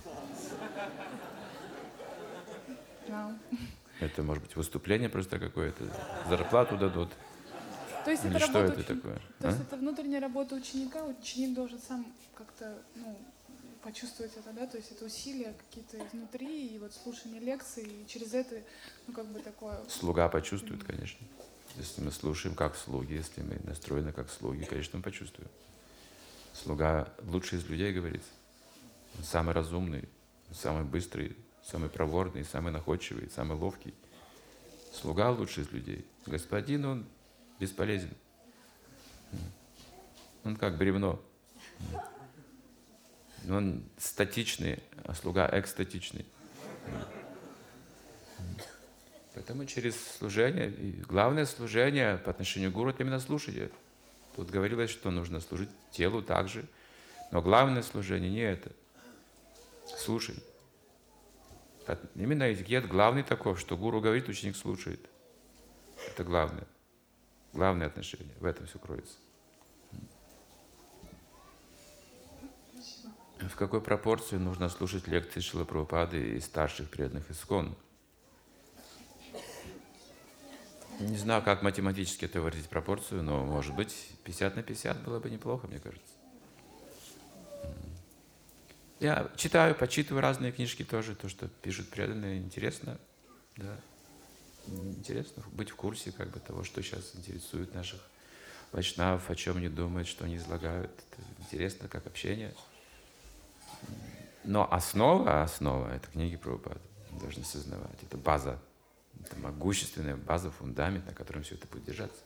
No. Это может быть выступление просто какое-то, зарплату дадут. То есть Или это что это учени... такое? То а? есть это внутренняя работа ученика, ученик должен сам как-то, ну, почувствовать это, да, то есть это усилия какие-то изнутри, и вот слушание лекций, и через это, ну, как бы такое... Слуга почувствует, конечно. Если мы слушаем как слуги, если мы настроены как слуги, конечно, мы почувствуем. Слуга лучший из людей, говорится. Он самый разумный, самый быстрый, самый проворный, самый находчивый, самый ловкий. Слуга лучший из людей. Господин, он бесполезен. Он как бревно. Он статичный, а слуга экстатичный. Поэтому через служение, и главное служение по отношению к гуру — это именно слушание. Тут говорилось, что нужно служить телу также, но главное служение не это. Слушай. Именно этикет главный таков, что гуру говорит, ученик слушает. Это главное. Главное отношение. В этом все кроется. В какой пропорции нужно слушать лекции Шрилы Прабхупады и старших преданных ИСККОН? Не знаю, как математически это выразить пропорцию, но, может быть, пятьдесят на пятьдесят было бы неплохо, мне кажется. Я читаю, почитываю разные книжки тоже, то, что пишут преданные, интересно, да. Интересно быть в курсе как бы того, что сейчас интересует наших вайшнавов, о чем они думают, что они излагают. Это интересно, как общение. Но основа, основа — это книги Прабхупады. Мы должны сознавать. Это база. Это могущественная база, фундамент, на котором все это будет держаться.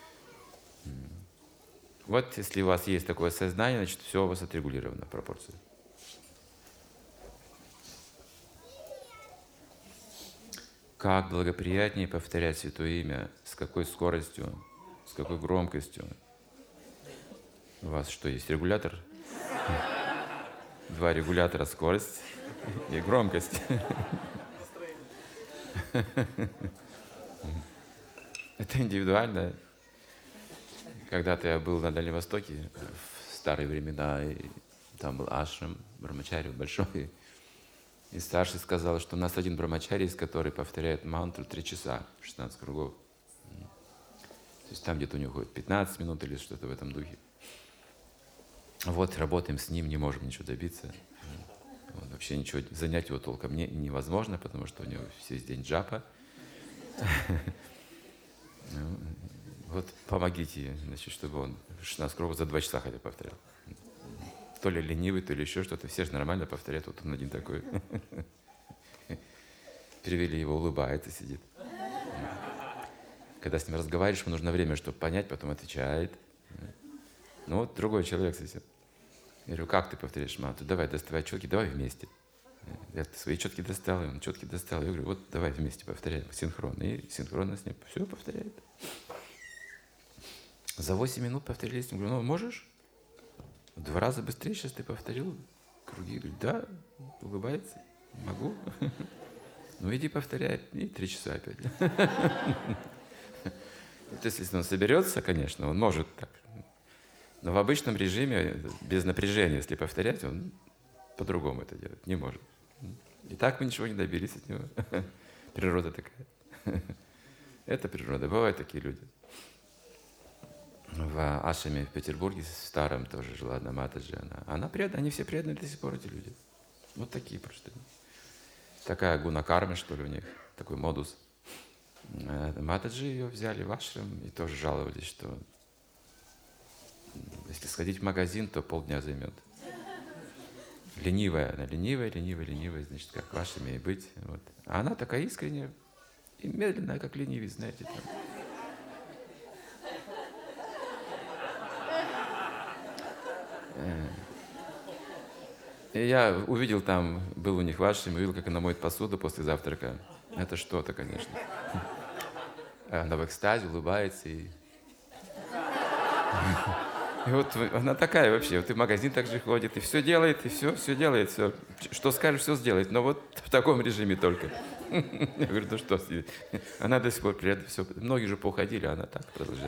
Вот если у вас есть такое сознание, значит, все у вас отрегулировано в пропорции. Как благоприятнее повторять Святое Имя? С какой скоростью? С какой громкостью? У вас что, есть регулятор? Два регулятора: скорость и громкость. Это индивидуально. Когда-то я был на Дальнем Востоке в старые времена, и там был ашрам брамачари большой. И старший сказал, что у нас один брамачари есть, который повторяет мантру три часа, шестнадцать кругов. То есть там где-то у него ходит пятнадцать минут или что-то в этом духе. Вот работаем с ним, не можем ничего добиться. Вот, вообще ничего, занять его толком не, невозможно, потому что у него весь день джапа. Вот помогите, значит, чтобы он шестнадцать кругов за два часа хотя повторял. То ли ленивый, то ли еще что-то. Все же нормально повторяют, вот он один такой. Перевели его, улыбается, сидит. Когда с ним разговариваешь, ему нужно время, чтобы понять, потом отвечает. Ну вот другой человек совсем. Я говорю, как ты повторяешь мантру? Давай, доставай четки, давай вместе. Я свои четки достал, и он четки достал. Я говорю, вот давай вместе повторяем, синхронно. И синхронно с ним все повторяет. За восемь минут повторились. Я говорю, ну можешь? В два раза быстрее сейчас ты повторил круги. Я говорю, да, улыбается. Могу. Ну иди повторяй. И три часа опять. То есть, если он соберется, конечно, он может так. Но в обычном режиме, без напряжения, если повторять, он по-другому это делать не может. И так мы ничего не добились от него. Природа такая. Это природа. Бывают такие люди. В ашраме в Петербурге, в старом, тоже жила одна Матаджи. Она, она преданная, они все преданные до сих пор, эти люди. Вот такие просто. Такая гуна-карма, что ли, у них. Такой модус. Матаджи ее взяли в ашрам и тоже жаловались, что если сходить в магазин, то полдня займет. Ленивая, она ленивая, ленивая, ленивая, значит, как в ашраме и быть. Вот. А она такая искренняя и медленная, как ленивец, знаете. Там. И я увидел там, был у них в ашраме, увидел, как она моет посуду после завтрака. Это что-то, конечно. Она в экстазе, улыбается и... И вот она такая вообще, вот и в магазин так же ходит, и все делает, и все, все делает, все. Что скажешь, все сделает, но вот в таком режиме только. Я говорю, ну что, она до сих пор приятно, все. Многие же поуходили, а она так продолжает.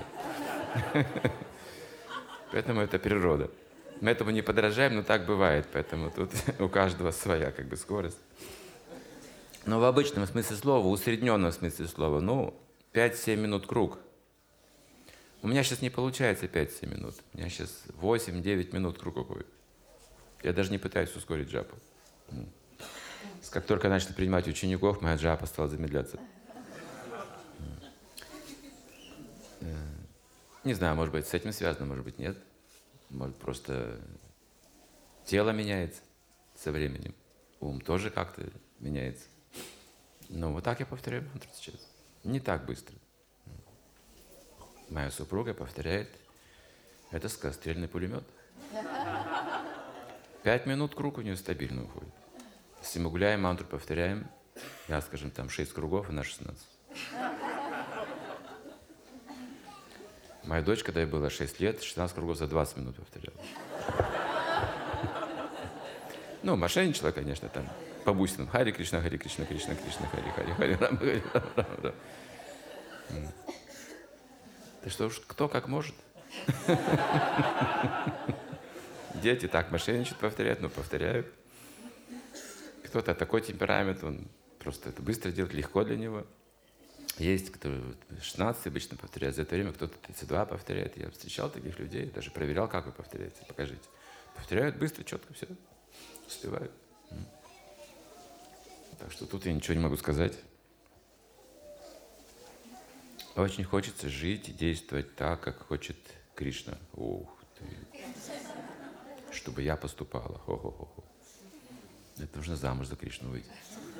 Поэтому это природа. Мы этому не подражаем, но так бывает, поэтому тут у каждого своя как бы скорость. Но в обычном смысле слова, в усредненном смысле слова, ну, пять-семь минут круг. У меня сейчас не получается пять-семь минут. У меня сейчас восемь-девять минут круг уходит. Я даже не пытаюсь ускорить джапу. Как только начали принимать учеников, моя джапа стала замедляться. Не знаю, может быть, с этим связано, может быть, нет. Может, просто тело меняется со временем. Ум тоже как-то меняется. Ну, вот так я повторяю мантру сейчас. Не так быстро. Моя супруга повторяет, это скорострельный пулемет. Пять минут круг у нее стабильно уходит. Если мы гуляем, мантру повторяем, я, скажем, там шесть кругов, она шестнадцать. Моя дочь, когда ей было шесть лет, шестнадцать кругов за двадцать минут повторяла. Ну, мошенничала, конечно, там, по бусинам. Хари Кришна, Хари Кришна, Кришна, Кришна, Хари, Хари, Хари, Рам, Хари, Рам, Рам, Рам. Да что уж, кто как может. Дети так мошенничают, повторяют, ну, повторяют. Кто-то такой темперамент, он просто это быстро делает, легко для него. Есть, кто шестнадцать обычно повторяет, за это время кто-то тридцать два повторяет. Я встречал таких людей, даже проверял, как вы повторяете, покажите. Повторяют быстро, четко, все, успевают. Так что тут я ничего не могу сказать. Очень хочется жить и действовать так, как хочет Кришна. Ух ты. Чтобы я поступала. Хо-хо-хо. Это нужно замуж за Кришну выйти.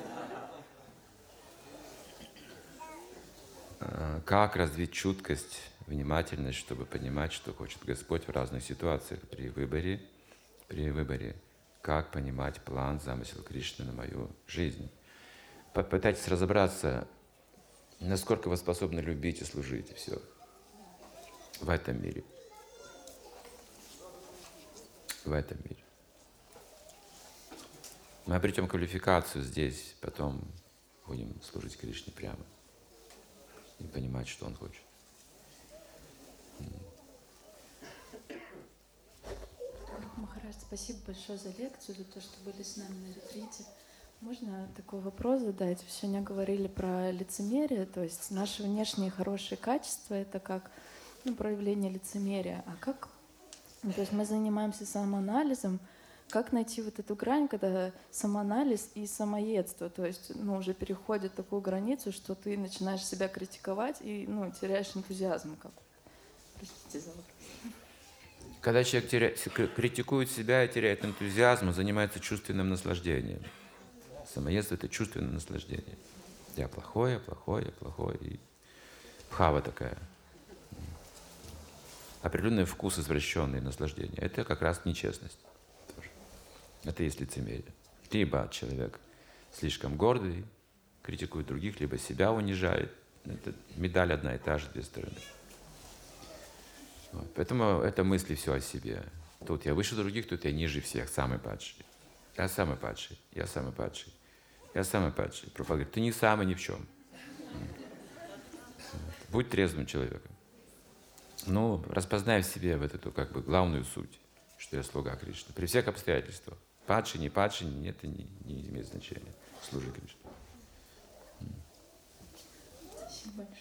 Как развить чуткость, внимательность, чтобы понимать, что хочет Господь в разных ситуациях при выборе, при выборе, как понимать план, замысел Кришны на мою жизнь. Попытайтесь разобраться, насколько вы способны любить и служить, и все в этом мире. В этом мире. Мы обретем квалификацию здесь, потом будем служить Кришне прямо. И понимать, что он хочет. Махарадж, спасибо большое за лекцию, за то, что были с нами на ретрите. Можно такой вопрос задать? Вы сегодня говорили про лицемерие, то есть наши внешние хорошие качества — это как, ну, проявление лицемерия. А как, ну, то есть мы занимаемся самоанализом, как найти вот эту грань, когда самоанализ и самоедство, то есть, ну, уже переходит такую границу, что ты начинаешь себя критиковать и, ну, теряешь энтузиазм. Как? Простите за вопрос. Когда человек теряет, критикует себя и теряет энтузиазм, он занимается чувственным наслаждением. Самоедство — это чувственное наслаждение. Я плохой, я плохой, я плохой. И бхава такая. определенный вкус извращенный, наслаждение. Это как раз нечестность. Тоже. Это есть лицемерие. Либо человек слишком гордый, критикует других, либо себя унижает. Это медаль одна и та же, две стороны. Вот. Поэтому это мысли все о себе. Тут я выше других, тут я ниже всех, самый падший. Я самый падший, я самый падший, я самый падший. Прабхупада говорит, ты не самый ни в чем. Будь трезвым человеком. Ну, распознай в себе вот эту как бы главную суть, что я слуга Кришны. При всех обстоятельствах. Падший, не падший, это не, не имеет значения. Служи Кришне. Спасибо большое.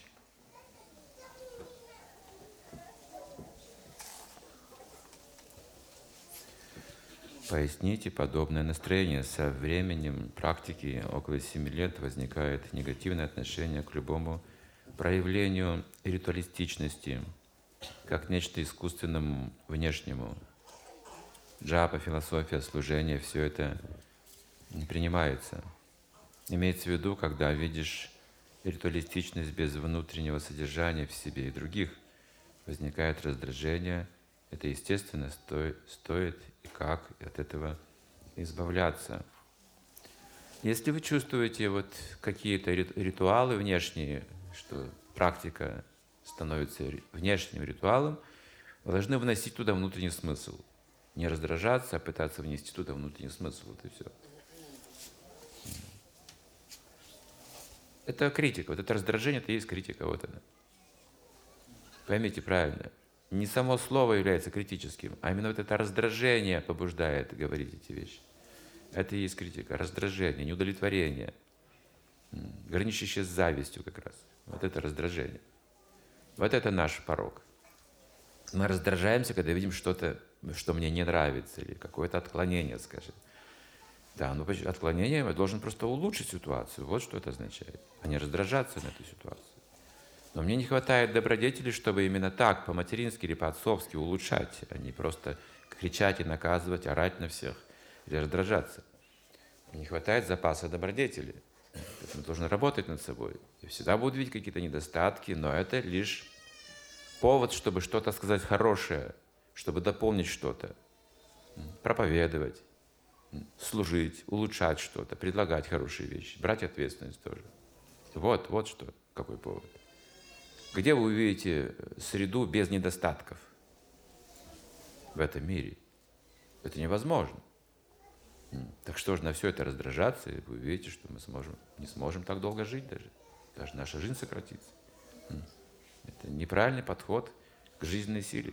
Поясните подобное настроение. Со временем практики около семи лет возникает негативное отношение к любому проявлению ритуалистичности, как нечто искусственному, внешнему. Джапа, философия, служение — все это не принимается. Имеется в виду, когда видишь ритуалистичность без внутреннего содержания в себе и других, возникает раздражение. Это естественно, стоит, стоит и как от этого избавляться. Если вы чувствуете вот какие-то ритуалы внешние, что практика становится внешним ритуалом, вы должны вносить туда внутренний смысл. Не раздражаться, а пытаться внести туда внутренний смысл. Вот и все. Это критика. Вот это раздражение, это и есть критика. Вот она. Поймите правильно. Не само слово является критическим, а именно вот это раздражение побуждает говорить эти вещи. Это и есть критика. Раздражение, неудовлетворение, граничащее с завистью как раз. Вот это раздражение. Вот это наш порок. Мы раздражаемся, когда видим что-то, что мне не нравится, или какое-то отклонение, скажем. Да, но отклонение должен просто улучшить ситуацию. Вот что это означает. А не раздражаться на эту ситуацию. Но мне не хватает добродетели, чтобы именно так, по-матерински или по-отцовски улучшать, а не просто кричать и наказывать, орать на всех или раздражаться. Не хватает запаса добродетели. Поэтому должен работать над собой. И всегда будут видеть какие-то недостатки, но это лишь повод, чтобы что-то сказать хорошее, чтобы дополнить что-то, проповедовать, служить, улучшать что-то, предлагать хорошие вещи, брать ответственность тоже. Вот, вот что, какой повод. Где вы увидите среду без недостатков в этом мире? Это невозможно. Так что же на все это раздражаться, и вы увидите, что мы сможем, не сможем так долго жить даже. Даже наша жизнь сократится. Это неправильный подход к жизненной силе.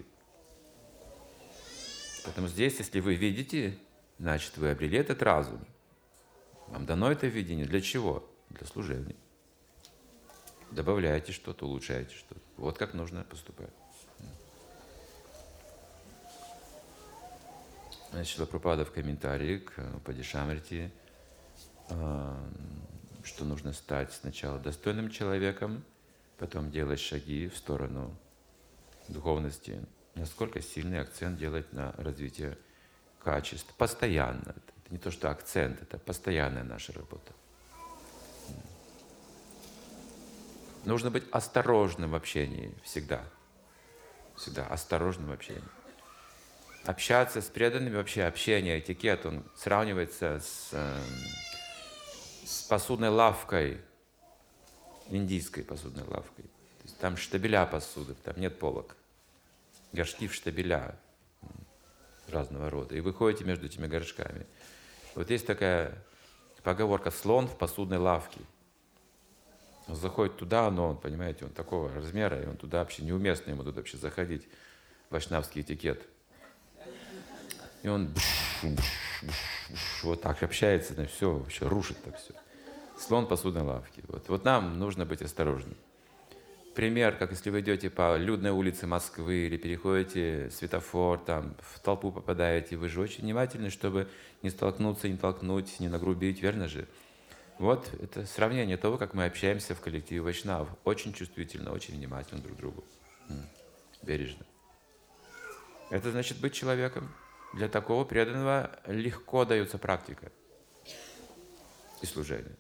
Поэтому здесь, если вы видите, значит, вы обрели этот разум. Вам дано это видение. Для чего? Для служения. Добавляете что-то, улучшаете что-то. Вот как нужно поступать. Значит, Прабхупада в комментарии к Упадишамрити, что нужно стать сначала достойным человеком, потом делать шаги в сторону духовности. Насколько сильный акцент делать на развитие качеств. Постоянно. Это не то, что акцент, это постоянная наша работа. Нужно быть осторожным в общении всегда. Всегда осторожным в общении. Общаться с преданными, вообще общение, этикет, он сравнивается с, э, с посудной лавкой, индийской посудной лавкой. То есть там штабеля посуды, там нет полок. Горшки в штабеля разного рода. И вы ходите между этими горшками. Вот есть такая поговорка «слон в посудной лавке». Он заходит туда, но он, понимаете, он такого размера, и он туда вообще неуместно ему туда вообще заходить, вайшнавский этикет. И он вот так общается, на все, вообще рушит так все. Слон посудной лавки. Вот, вот нам нужно быть осторожным. Пример, как если вы идете по людной улице Москвы или переходите светофор, там, в толпу попадаете, вы же очень внимательны, чтобы не столкнуться, не толкнуть, не нагрубить, верно же? Вот это сравнение того, как мы общаемся в коллективе вайшнавов. Очень чувствительно, очень внимательно друг к другу. Бережно. Это значит быть человеком. Для такого преданного легко дается практика и служение.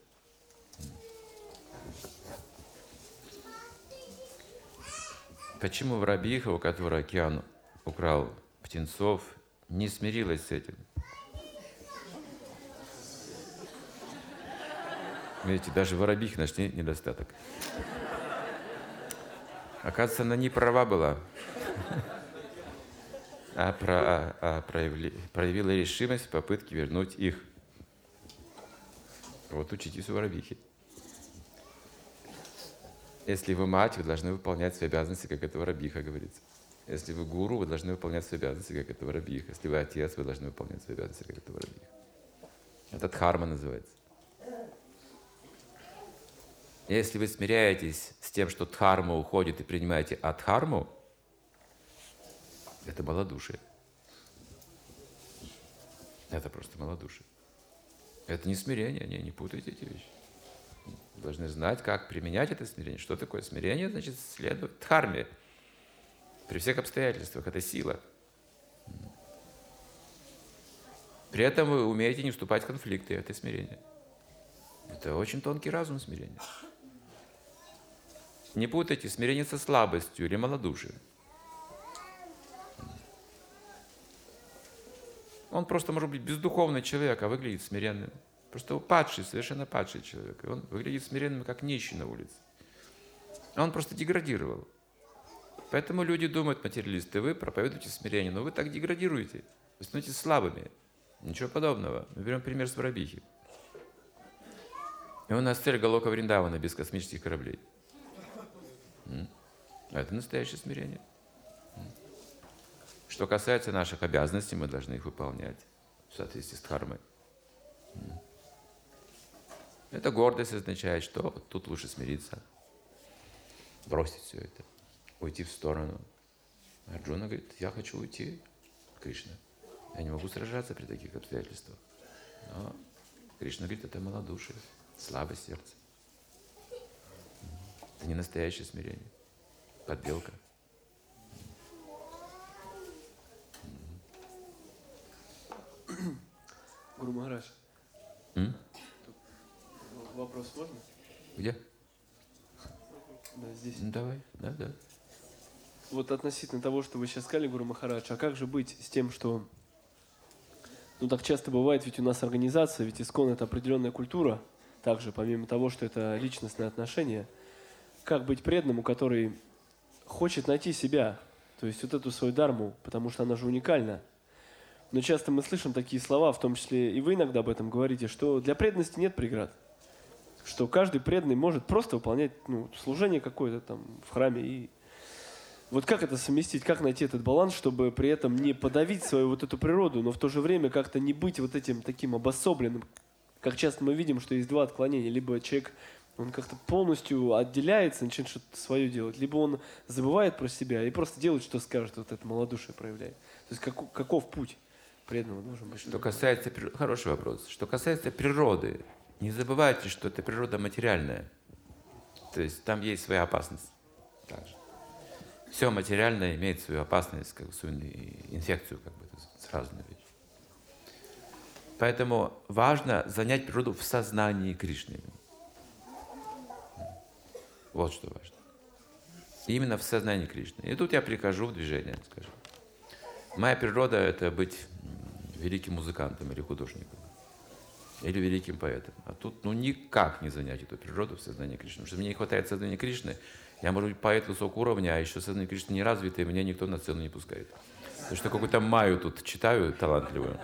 Почему воробьиха, у которой океан украл птенцов, не смирилась с этим? Видите, даже воробьих нашли недостаток. Оказывается, она не права была, а, про, а, а проявили, проявила решимость в попытке вернуть их. Вот учитесь у воробьихи. Если вы мать, вы должны выполнять свои обязанности, как это воробьиха, говорится. Если вы гуру, вы должны выполнять свои обязанности, как это воробьиха. Если вы отец, вы должны выполнять свои обязанности, как это воробьиха. Это дхарма называется. Если вы смиряетесь с тем, что дхарма уходит, и принимаете адхарму, это малодушие. Это просто малодушие. Это не смирение, не, не путайте эти вещи. Вы должны знать, как применять это смирение. Что такое смирение? Значит, следовать дхарме. При всех обстоятельствах. Это сила. При этом вы умеете не вступать в конфликты. Это смирение. Это очень тонкий разум смирения. Не путайте смирение со слабостью или малодушием. Он просто может быть бездуховный человек, а выглядит смиренным. Просто падший, совершенно падший человек. И он выглядит смиренным, как нищий на улице. Он просто деградировал. Поэтому люди думают, материалисты, вы проповедуете смирение, но вы так деградируете. Вы становитесь слабыми. Ничего подобного. Мы берем пример с воробьихи. И у нас цель Галока Вриндавана без космических кораблей. Это настоящее смирение. Что касается наших обязанностей, мы должны их выполнять в соответствии с дхармой. Это гордость означает, что тут лучше смириться, бросить все это, уйти в сторону. Арджуна говорит, я хочу уйти, Кришна. Я не могу сражаться при таких обстоятельствах. Но Кришна говорит, это малодушие, слабость сердца. Это не настоящее смирение, подделка. Гуру Махарадж, М? вопрос можно? Где? Да, здесь. Ну, давай, да, да. Вот относительно того, что вы сейчас сказали, Гуру Махарадж, а как же быть с тем, что, ну так часто бывает, ведь у нас организация, ведь ИСККОН — это определенная культура, также, помимо того, что это личностные отношения, как быть преданному, который хочет найти себя, то есть вот эту свою дарму, потому что она же уникальна. Но часто мы слышим такие слова, в том числе и вы иногда об этом говорите, что для преданности нет преград. Что каждый преданный может просто выполнять ну, служение какое-то там в храме. И вот как это совместить, как найти этот баланс, чтобы при этом не подавить свою вот эту природу, но в то же время как-то не быть вот этим таким обособленным. Как часто мы видим, что есть два отклонения. Либо человек, он как-то полностью отделяется, начинает что-то свое делать, либо он забывает про себя и просто делает, что скажет, вот это малодушие проявляет. То есть как, каков путь преданного должен быть? Что касается, хороший вопрос. Что касается природы, не забывайте, что это природа материальная. То есть там есть своя опасность. Также. Все материальное имеет свою опасность, как свою инфекцию, как бы это сразу навечь. Поэтому важно занять природу в сознании Кришны. Вот что важно. Именно в сознании Кришны. И тут я прихожу в движение, скажем. Моя природа — это быть великим музыкантом или художником. Или великим поэтом. А тут ну никак не занять эту природу в сознании Кришны. Потому что мне не хватает сознания Кришны. Я, может быть, поэт высокого уровня, а еще сознание Кришны не развитое, и меня никто на сцену не пускает. Потому что какую-то маю тут читаю талантливую.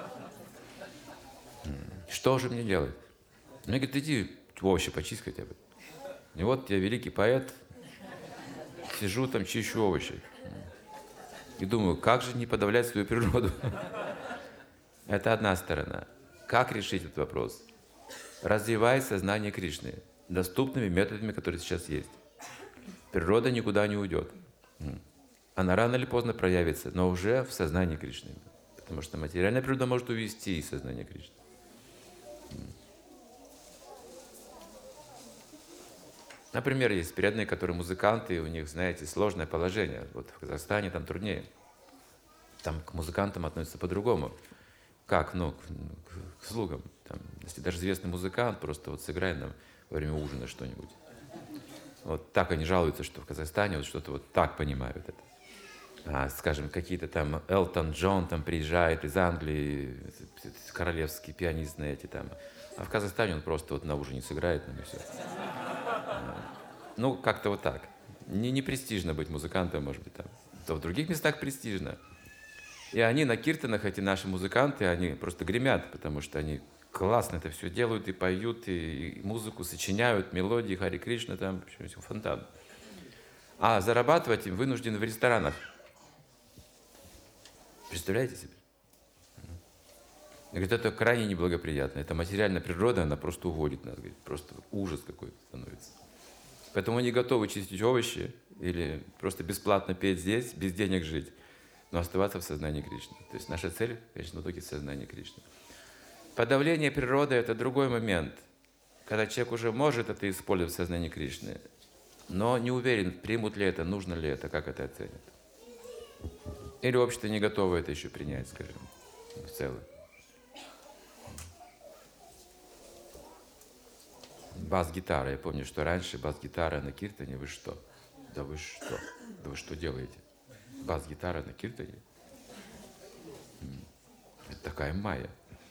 Что же мне делать? Мне говорят, иди овощи почисть хотя бы. И вот я великий поэт, сижу там, чищу овощи. И думаю, как же не подавлять свою природу? Это одна сторона. Как решить этот вопрос? Развивай сознание Кришны доступными методами, которые сейчас есть. Природа никуда не уйдет. Она рано или поздно проявится, но уже в сознании Кришны. Потому что материальная природа может увести из сознания Кришны. Например, есть преданные, которые музыканты, и у них, знаете, сложное положение. Вот в Казахстане там труднее. Там к музыкантам относятся по-другому. Как? Ну, к, к слугам. Там, если даже известный музыкант, просто вот сыграй нам во время ужина что-нибудь. Вот так они жалуются, что в Казахстане вот что-то вот так понимают это. А, скажем, какие-то там Элтон Джон там приезжает из Англии, королевский пианист, знаете, там. А в Казахстане он просто вот на ужине сыграет, ну и все. Ну, как-то вот так. Не, не престижно быть музыкантом, может быть, там. То в других местах престижно. И они на киртанах, эти наши музыканты, они просто гремят, потому что они классно это все делают, и поют, и, и музыку сочиняют, мелодии, Хари Кришна, там, все фонтан. А зарабатывать им вынуждены в ресторанах. Представляете себе? Говорит, это крайне неблагоприятно. Это материальная природа, она просто уводит нас. Говорит, просто ужас какой становится. Поэтому они готовы чистить овощи или просто бесплатно петь здесь, без денег жить, но оставаться в сознании Кришны. То есть наша цель, конечно, в итоге сознание Кришны. Подавление природы – это другой момент, когда человек уже может это использовать в сознании Кришны, но не уверен, примут ли это, нужно ли это, как это оценят. Или общество не готово это еще принять, скажем, в целом. Бас-гитара. Я помню, что раньше бас-гитара на киртане, вы что? Да вы что? Да вы что делаете? Бас-гитара на киртане? Это такая майя.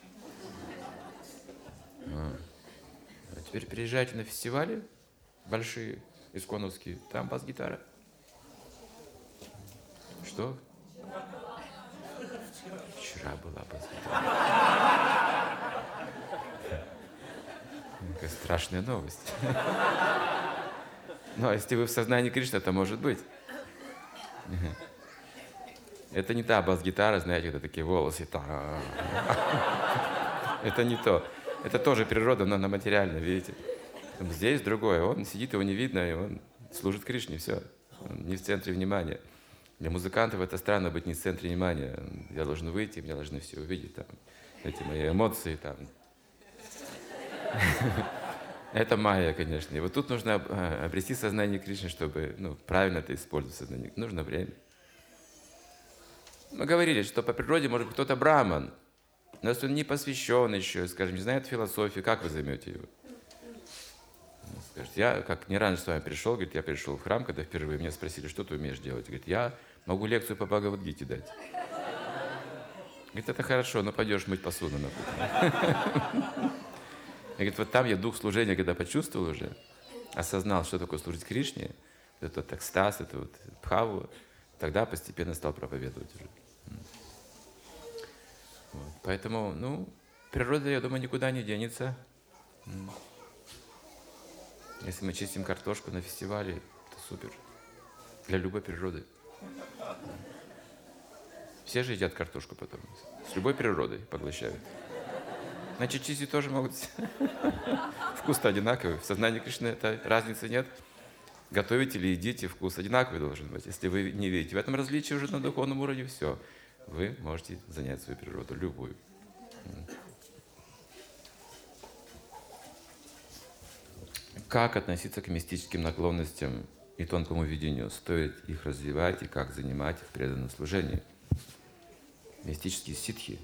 А. А теперь приезжайте на фестивали большие, исконовские, там бас-гитара. Что? Вчера была бас-гитара. Какая страшная новость. Ну, а если вы в сознании Кришны, то может быть. Это не та бас-гитара, знаете, это такие волосы. Это не то. Это тоже природа, но она материальная, видите. Здесь другое. Он сидит, его не видно, и он служит Кришне, все. Он не в центре внимания. Для музыкантов это странно быть не в центре внимания. Я должен выйти, мне должны все увидеть, там, эти мои эмоции, там. Это майя, конечно. И вот тут нужно обрести сознание Кришны, чтобы ну, правильно это использовать сознание. Нужно время. Мы говорили, что по природе может быть кто-то браман, но если он не посвящен еще, скажем, не знает философии, как вы займете его? Скажет, я, как не раньше с вами пришел, говорит, я пришел в храм, когда впервые меня спросили, что ты умеешь делать? Говорит, я могу лекцию по Бхагавад-гите дать. Говорит, это хорошо, но пойдешь мыть посуду на кухне. Говорит, вот там я дух служения, когда почувствовал уже, осознал, что такое служить Кришне, этот экстаз, эту вот бхаву, тогда постепенно стал проповедовать уже. Вот. Поэтому, ну, природа, я думаю, никуда не денется. Если мы чистим картошку на фестивале, то супер. Для любой природы. Все же едят картошку потом. С любой природой поглощают. Значит, чистить тоже могут. Вкус-то одинаковый. В сознании Кришны это разницы нет. Готовите или едите, вкус одинаковый должен быть. Если вы не видите в этом различии уже на духовном уровне, все. Вы можете занять свою природу, любую. Как относиться к мистическим наклонностям и тонкому видению? Стоит их развивать и как занимать в преданном служении? Мистические ситхи.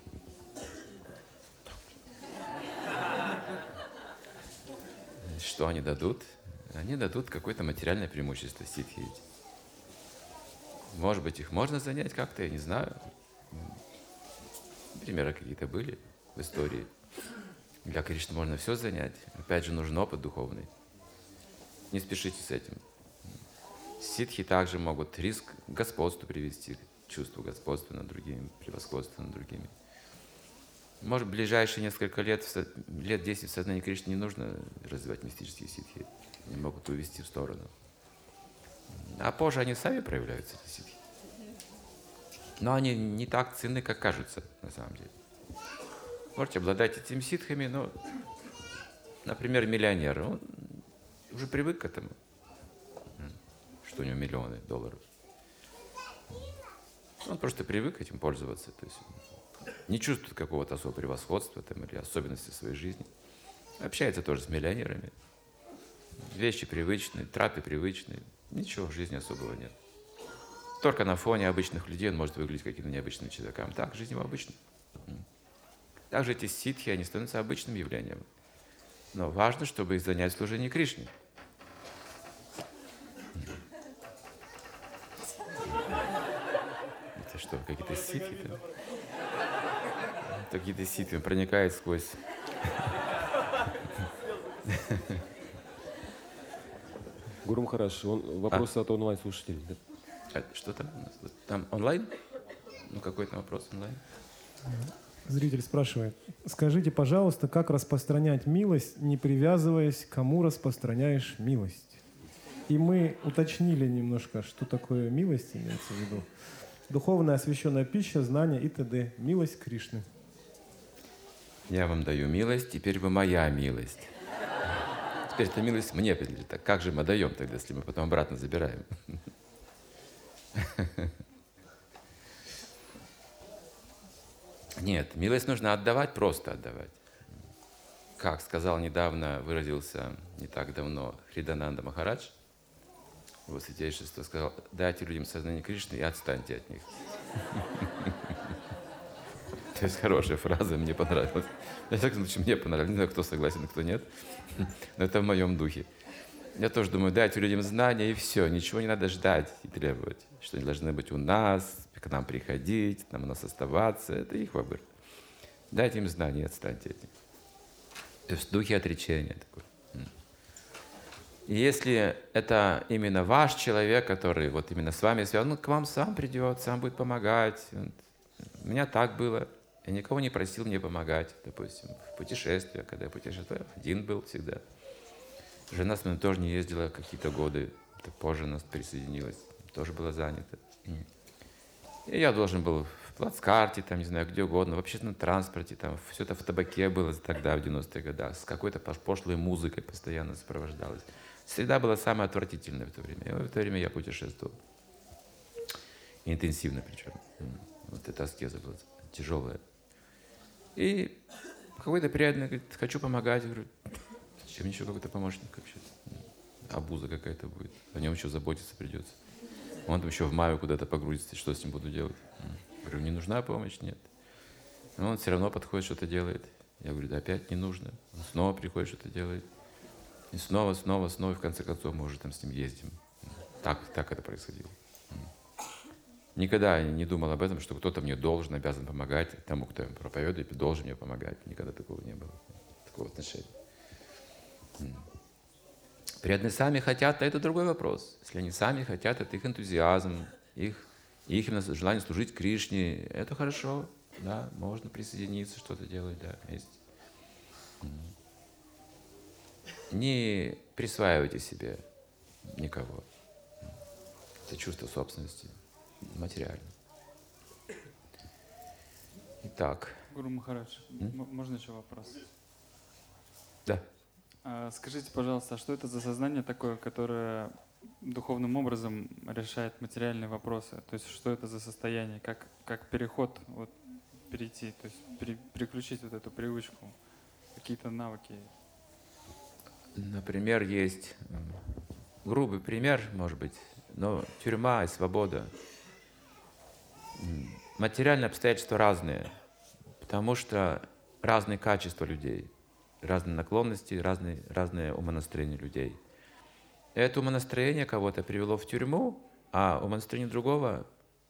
Что они дадут? Они дадут какое-то материальное преимущество ситхи. Может быть, их можно занять как-то, я не знаю. Примеры какие-то были в истории. Для Кришны можно все занять. Опять же, нужен опыт духовный. Не спешите с этим. Ситхи также могут риск к господству привести, чувство господства над другими, превосходства над другими. Может, в ближайшие несколько лет, лет десять в сознании Кришны не нужно развивать мистические ситхи. Они могут увести в сторону. А позже они сами проявляются, эти ситхи. Но они не так ценны, как кажутся, на самом деле. Можете обладать этими ситхами, но, например, миллионер, он уже привык к этому, что у него миллионы долларов. Он просто привык этим пользоваться, то есть не чувствует какого-то особого превосходства там, или особенности своей жизни. Общается тоже с миллионерами. Вещи привычные, траты привычные, ничего в жизни особого нет. Только на фоне обычных людей он может выглядеть каким-то необычным человеком. Так, жизнь его обычная. Также эти ситхи, они становятся обычным явлением. Но важно, чтобы их занять в служении Кришне. что, какие-то ситхи? Там? Какие-то ситхи проникают сквозь... Гуру Махарадж, он, вопрос а? от онлайн-слушателей. А, что там? Там онлайн? Ну, какой-то вопрос онлайн. Зритель спрашивает. Скажите, пожалуйста, как распространять милость, не привязываясь, кому распространяешь милость? И мы уточнили немножко, что такое милость, имеется в виду. Духовная освященная пища, знания и т.д. Милость Кришны. Я вам даю милость, теперь вы моя милость. Теперь эта милость мне принадлежит. Так как же мы даем тогда, если мы потом обратно забираем? Нет, милость нужно отдавать, просто отдавать. Как сказал недавно, выразился не так давно Хридананда Махарадж, его святейшество сказал: дайте людям сознание Кришны и отстаньте от них. То есть хорошая фраза, мне понравилась. В всяком случае, мне понравилось. Не знаю, кто согласен, а кто нет. Но это в моем духе. Я тоже думаю, дайте людям знания и все. Ничего не надо ждать и требовать. Что они должны быть у нас, к нам приходить, нам у нас оставаться. Это их выбор. Дайте им знания и отстаньте от них. То есть в духе отречения такой. И если это именно ваш человек, который вот именно с вами связан, он к вам сам придет, сам будет помогать. У меня так было. Я никого не просил мне помогать, допустим, в путешествиях, когда я путешествовал, один был всегда. Жена с нами тоже не ездила какие-то годы, это позже нас присоединилась, тоже была занята. И я должен был в плацкарте, там, не знаю, где угодно, в общественном транспорте, там, все это в табаке было тогда, в девяностых годах, с какой-то пошлой музыкой постоянно сопровождалось. Среда была самая отвратительная в то время, и в то время я путешествовал. Интенсивно причем. Вот эта аскеза была тяжелая. И какой-то приятный говорит: хочу помогать. Я говорю: зачем еще какой-то помощник вообще? Обуза какая-то будет. О нем еще заботиться придется. Он там еще в маю куда-то погрузится, что с ним буду делать? Я говорю: не нужна помощь? Нет. Но он все равно подходит, что-то делает. Я говорю: да опять не нужно. Он снова приходит, что-то делает. И снова, снова, снова, и в конце концов мы уже там с ним ездим. Так, так это происходило. Никогда не думал об этом, что кто-то мне должен, обязан помогать тому, кто проповедует, и должен мне помогать. Никогда такого не было, такого отношения. Преданные сами хотят, а это другой вопрос. Если они сами хотят, это их энтузиазм, их, их именно желание служить Кришне. Это хорошо, да, можно присоединиться, что-то делать, да, вместе. Не присваивайте себе никого. Это чувство собственности. Материально. Итак. Гуру Махарадж, м- можно еще вопрос? Да. А, скажите, пожалуйста, а что это за сознание такое, которое духовным образом решает материальные вопросы? То есть что это за состояние? Как, как переход, вот, перейти, то есть пере, переключить вот эту привычку? Какие-то навыки? Например, есть грубый пример, может быть, но тюрьма и свобода. Материальные обстоятельства разные, потому что разные качества людей, разные наклонности, разные, разные умонастроения людей. Это умонастроение кого-то привело в тюрьму, а умонастроение другого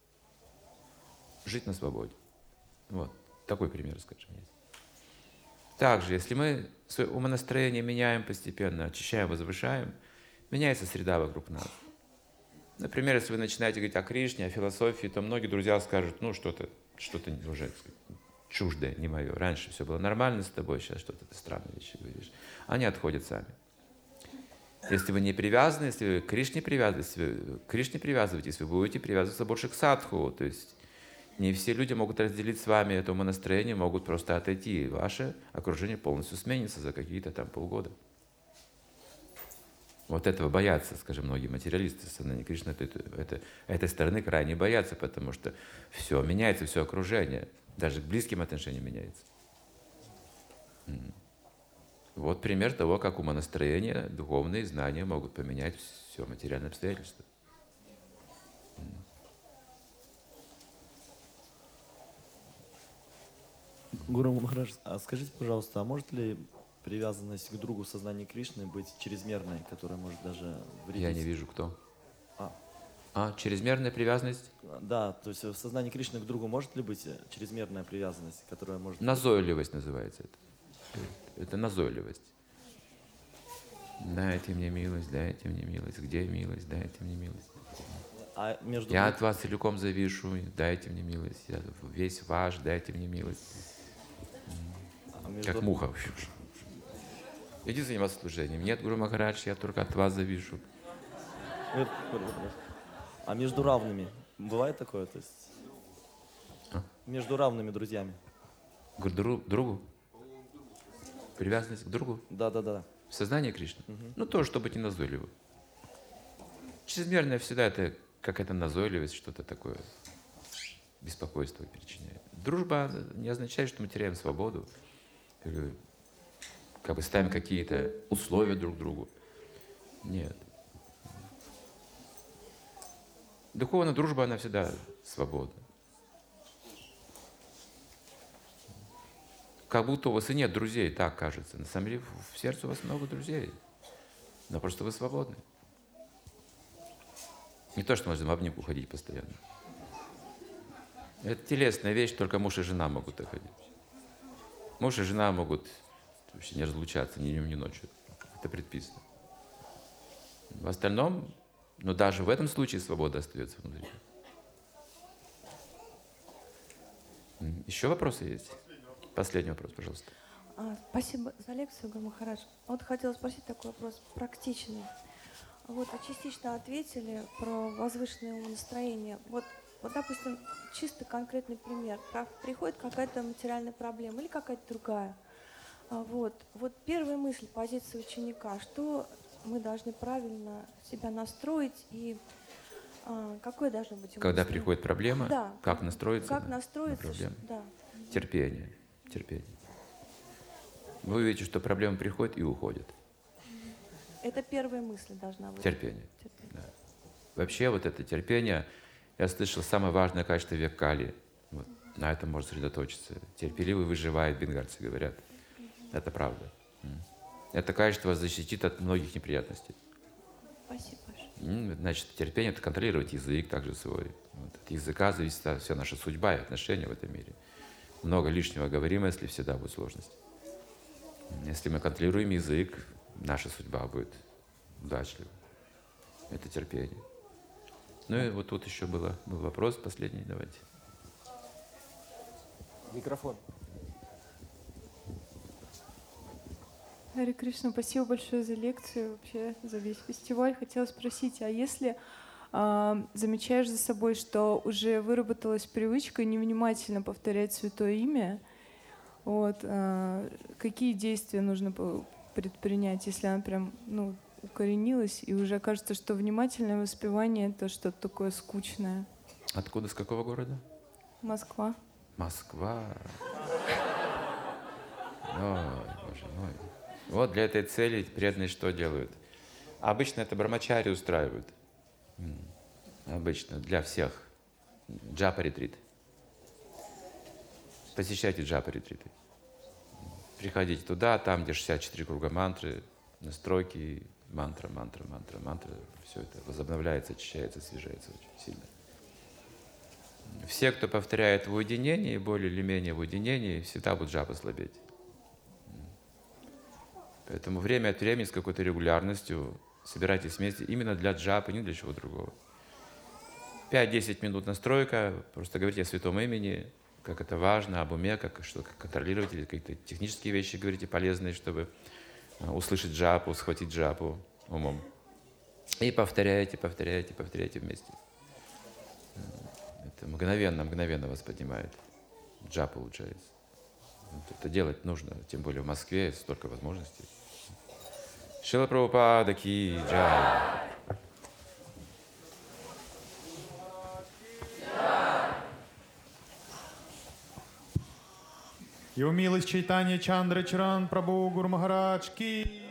— жить на свободе. Вот такой пример, скажем, есть. Также, если мы свое умонастроение меняем постепенно, очищаем, возвышаем, меняется среда вокруг нас. Например, если вы начинаете говорить о Кришне, о философии, то многие друзья скажут: ну что-то, что-то уже чуждое, не мое. Раньше все было нормально с тобой, сейчас что-то ты странные вещи говоришь. Они отходят сами. Если вы не привязаны, если вы к Кришне привязываетесь, если вы к Кришне привязываетесь, вы будете привязываться больше к садху. То есть не все люди могут разделить с вами это умонастроение, могут просто отойти, и ваше окружение полностью сменится за какие-то там полгода. Вот этого боятся, скажем, многие материалисты сознания Кришны, это, это, этой стороны крайне боятся, потому что все меняется, все окружение, даже к близким отношениям меняется. Вот пример того, как умонастроение, духовные знания могут поменять все материальное обстоятельство. Гуру Махарадж, а скажите, пожалуйста, а может ли привязанность к другу в сознании Кришны быть чрезмерной, которая может даже вредить? Я не вижу, кто. А, А, чрезмерная привязанность? Да, то есть в сознании Кришны к другу может ли быть чрезмерная привязанность, которая может... Назойливость называется это. Это назойливость. Дайте мне милость, дайте мне милость. Где милость? Дайте мне милость. А между... Я от вас целиком завишу, дайте мне милость. Я весь ваш, дайте мне милость. А между... Как муха. Иди заниматься служением. Нет, Гуру Махарадж, я только от вас завишу. А между равными бывает такое? То есть а? Между равными друзьями? К дру- другу? Привязанность к другу? Да, да, да. В сознании Кришны? Угу. Ну, тоже, чтобы быть не назойливым. Чрезмерное всегда это какая-то назойливость, что-то такое, беспокойство причиняет. Дружба не означает, что мы теряем свободу, или как бы ставим какие-то условия друг другу. Нет. Духовная дружба, она всегда свободна. Как будто у вас и нет друзей, так кажется. На самом деле в сердце у вас много друзей, но просто вы свободны. Не то, что можно в обнимку ходить постоянно. Это телесная вещь, только муж и жена могут так ходить. Муж и жена могут вообще не разлучаться ни днем, ни ночью. Это предписано. В остальном, но даже в этом случае свобода остается внутри. Еще вопросы есть? Последний вопрос, пожалуйста. А, спасибо за лекцию, Гуру Махарадж. Вот хотела спросить такой вопрос практичный. Вот вы частично ответили про возвышенное умонастроение. Вот, вот, допустим, чисто конкретный пример. Приходит какая-то материальная проблема или какая-то другая. А, вот, вот первая мысль, позиция ученика, что мы должны правильно себя настроить и а, какое должно быть Когда приходит проблема, да, как настроиться? Как настроиться? На проблему? Да. Терпение. Терпение. Вы увидите, что проблема приходит и уходит. Это первая мысль должна быть. Терпение. терпение. Да. Вообще вот это терпение, я слышал, самое важное качество век Кали. Вот, на этом можно сосредоточиться. Терпеливый выживает, бенгальцы говорят. Это правда. Это качество защитит от многих неприятностей. Спасибо большое. Значит, терпение — это контролировать язык также свой. Вот. От языка зависит вся наша судьба и отношения в этом мире. Много лишнего говорим, если всегда будет сложность. Если мы контролируем язык, наша судьба будет удачлива. Это терпение. Ну и вот тут еще было, был вопрос последний, давайте. Микрофон. Харе Кришна, спасибо большое за лекцию, вообще за весь фестиваль. Хотела спросить, а если э, замечаешь за собой, что уже выработалась привычка невнимательно повторять святое имя, вот, э, какие действия нужно предпринять, если она прям ну, укоренилась, и уже кажется, что внимательное воспевание — это что-то такое скучное? Откуда, с какого города? Москва. Москва. Ой, боже мой. Вот для этой цели преданные что делают? Обычно это брамачари устраивают. Обычно для всех. Джапа-ретрит. Посещайте джапа-ретриты. Приходите туда, там, где шестьдесят четыре круга мантры, настройки, мантра, мантра, мантра, мантра. Все это возобновляется, очищается, освежается очень сильно. Все, кто повторяет в уединении, более или менее в уединении, всегда будут джапа слабеть. Поэтому время от времени с какой-то регулярностью собирайтесь вместе именно для джапы, не для чего другого. пять-десять минут настройка, просто говорите о святом имени, как это важно, об уме, как, что, как контролировать, или какие-то технические вещи говорите полезные, чтобы услышать джапу, схватить джапу умом. И повторяйте, повторяйте, повторяйте вместе. Это мгновенно, мгновенно вас поднимает. Джапа улучшается. Это делать нужно, тем более в Москве столько возможностей. Шрила Прабхупада ки джай. Его милость Чайтанья Чандра Чаран Прабху Гуру Махарадж ки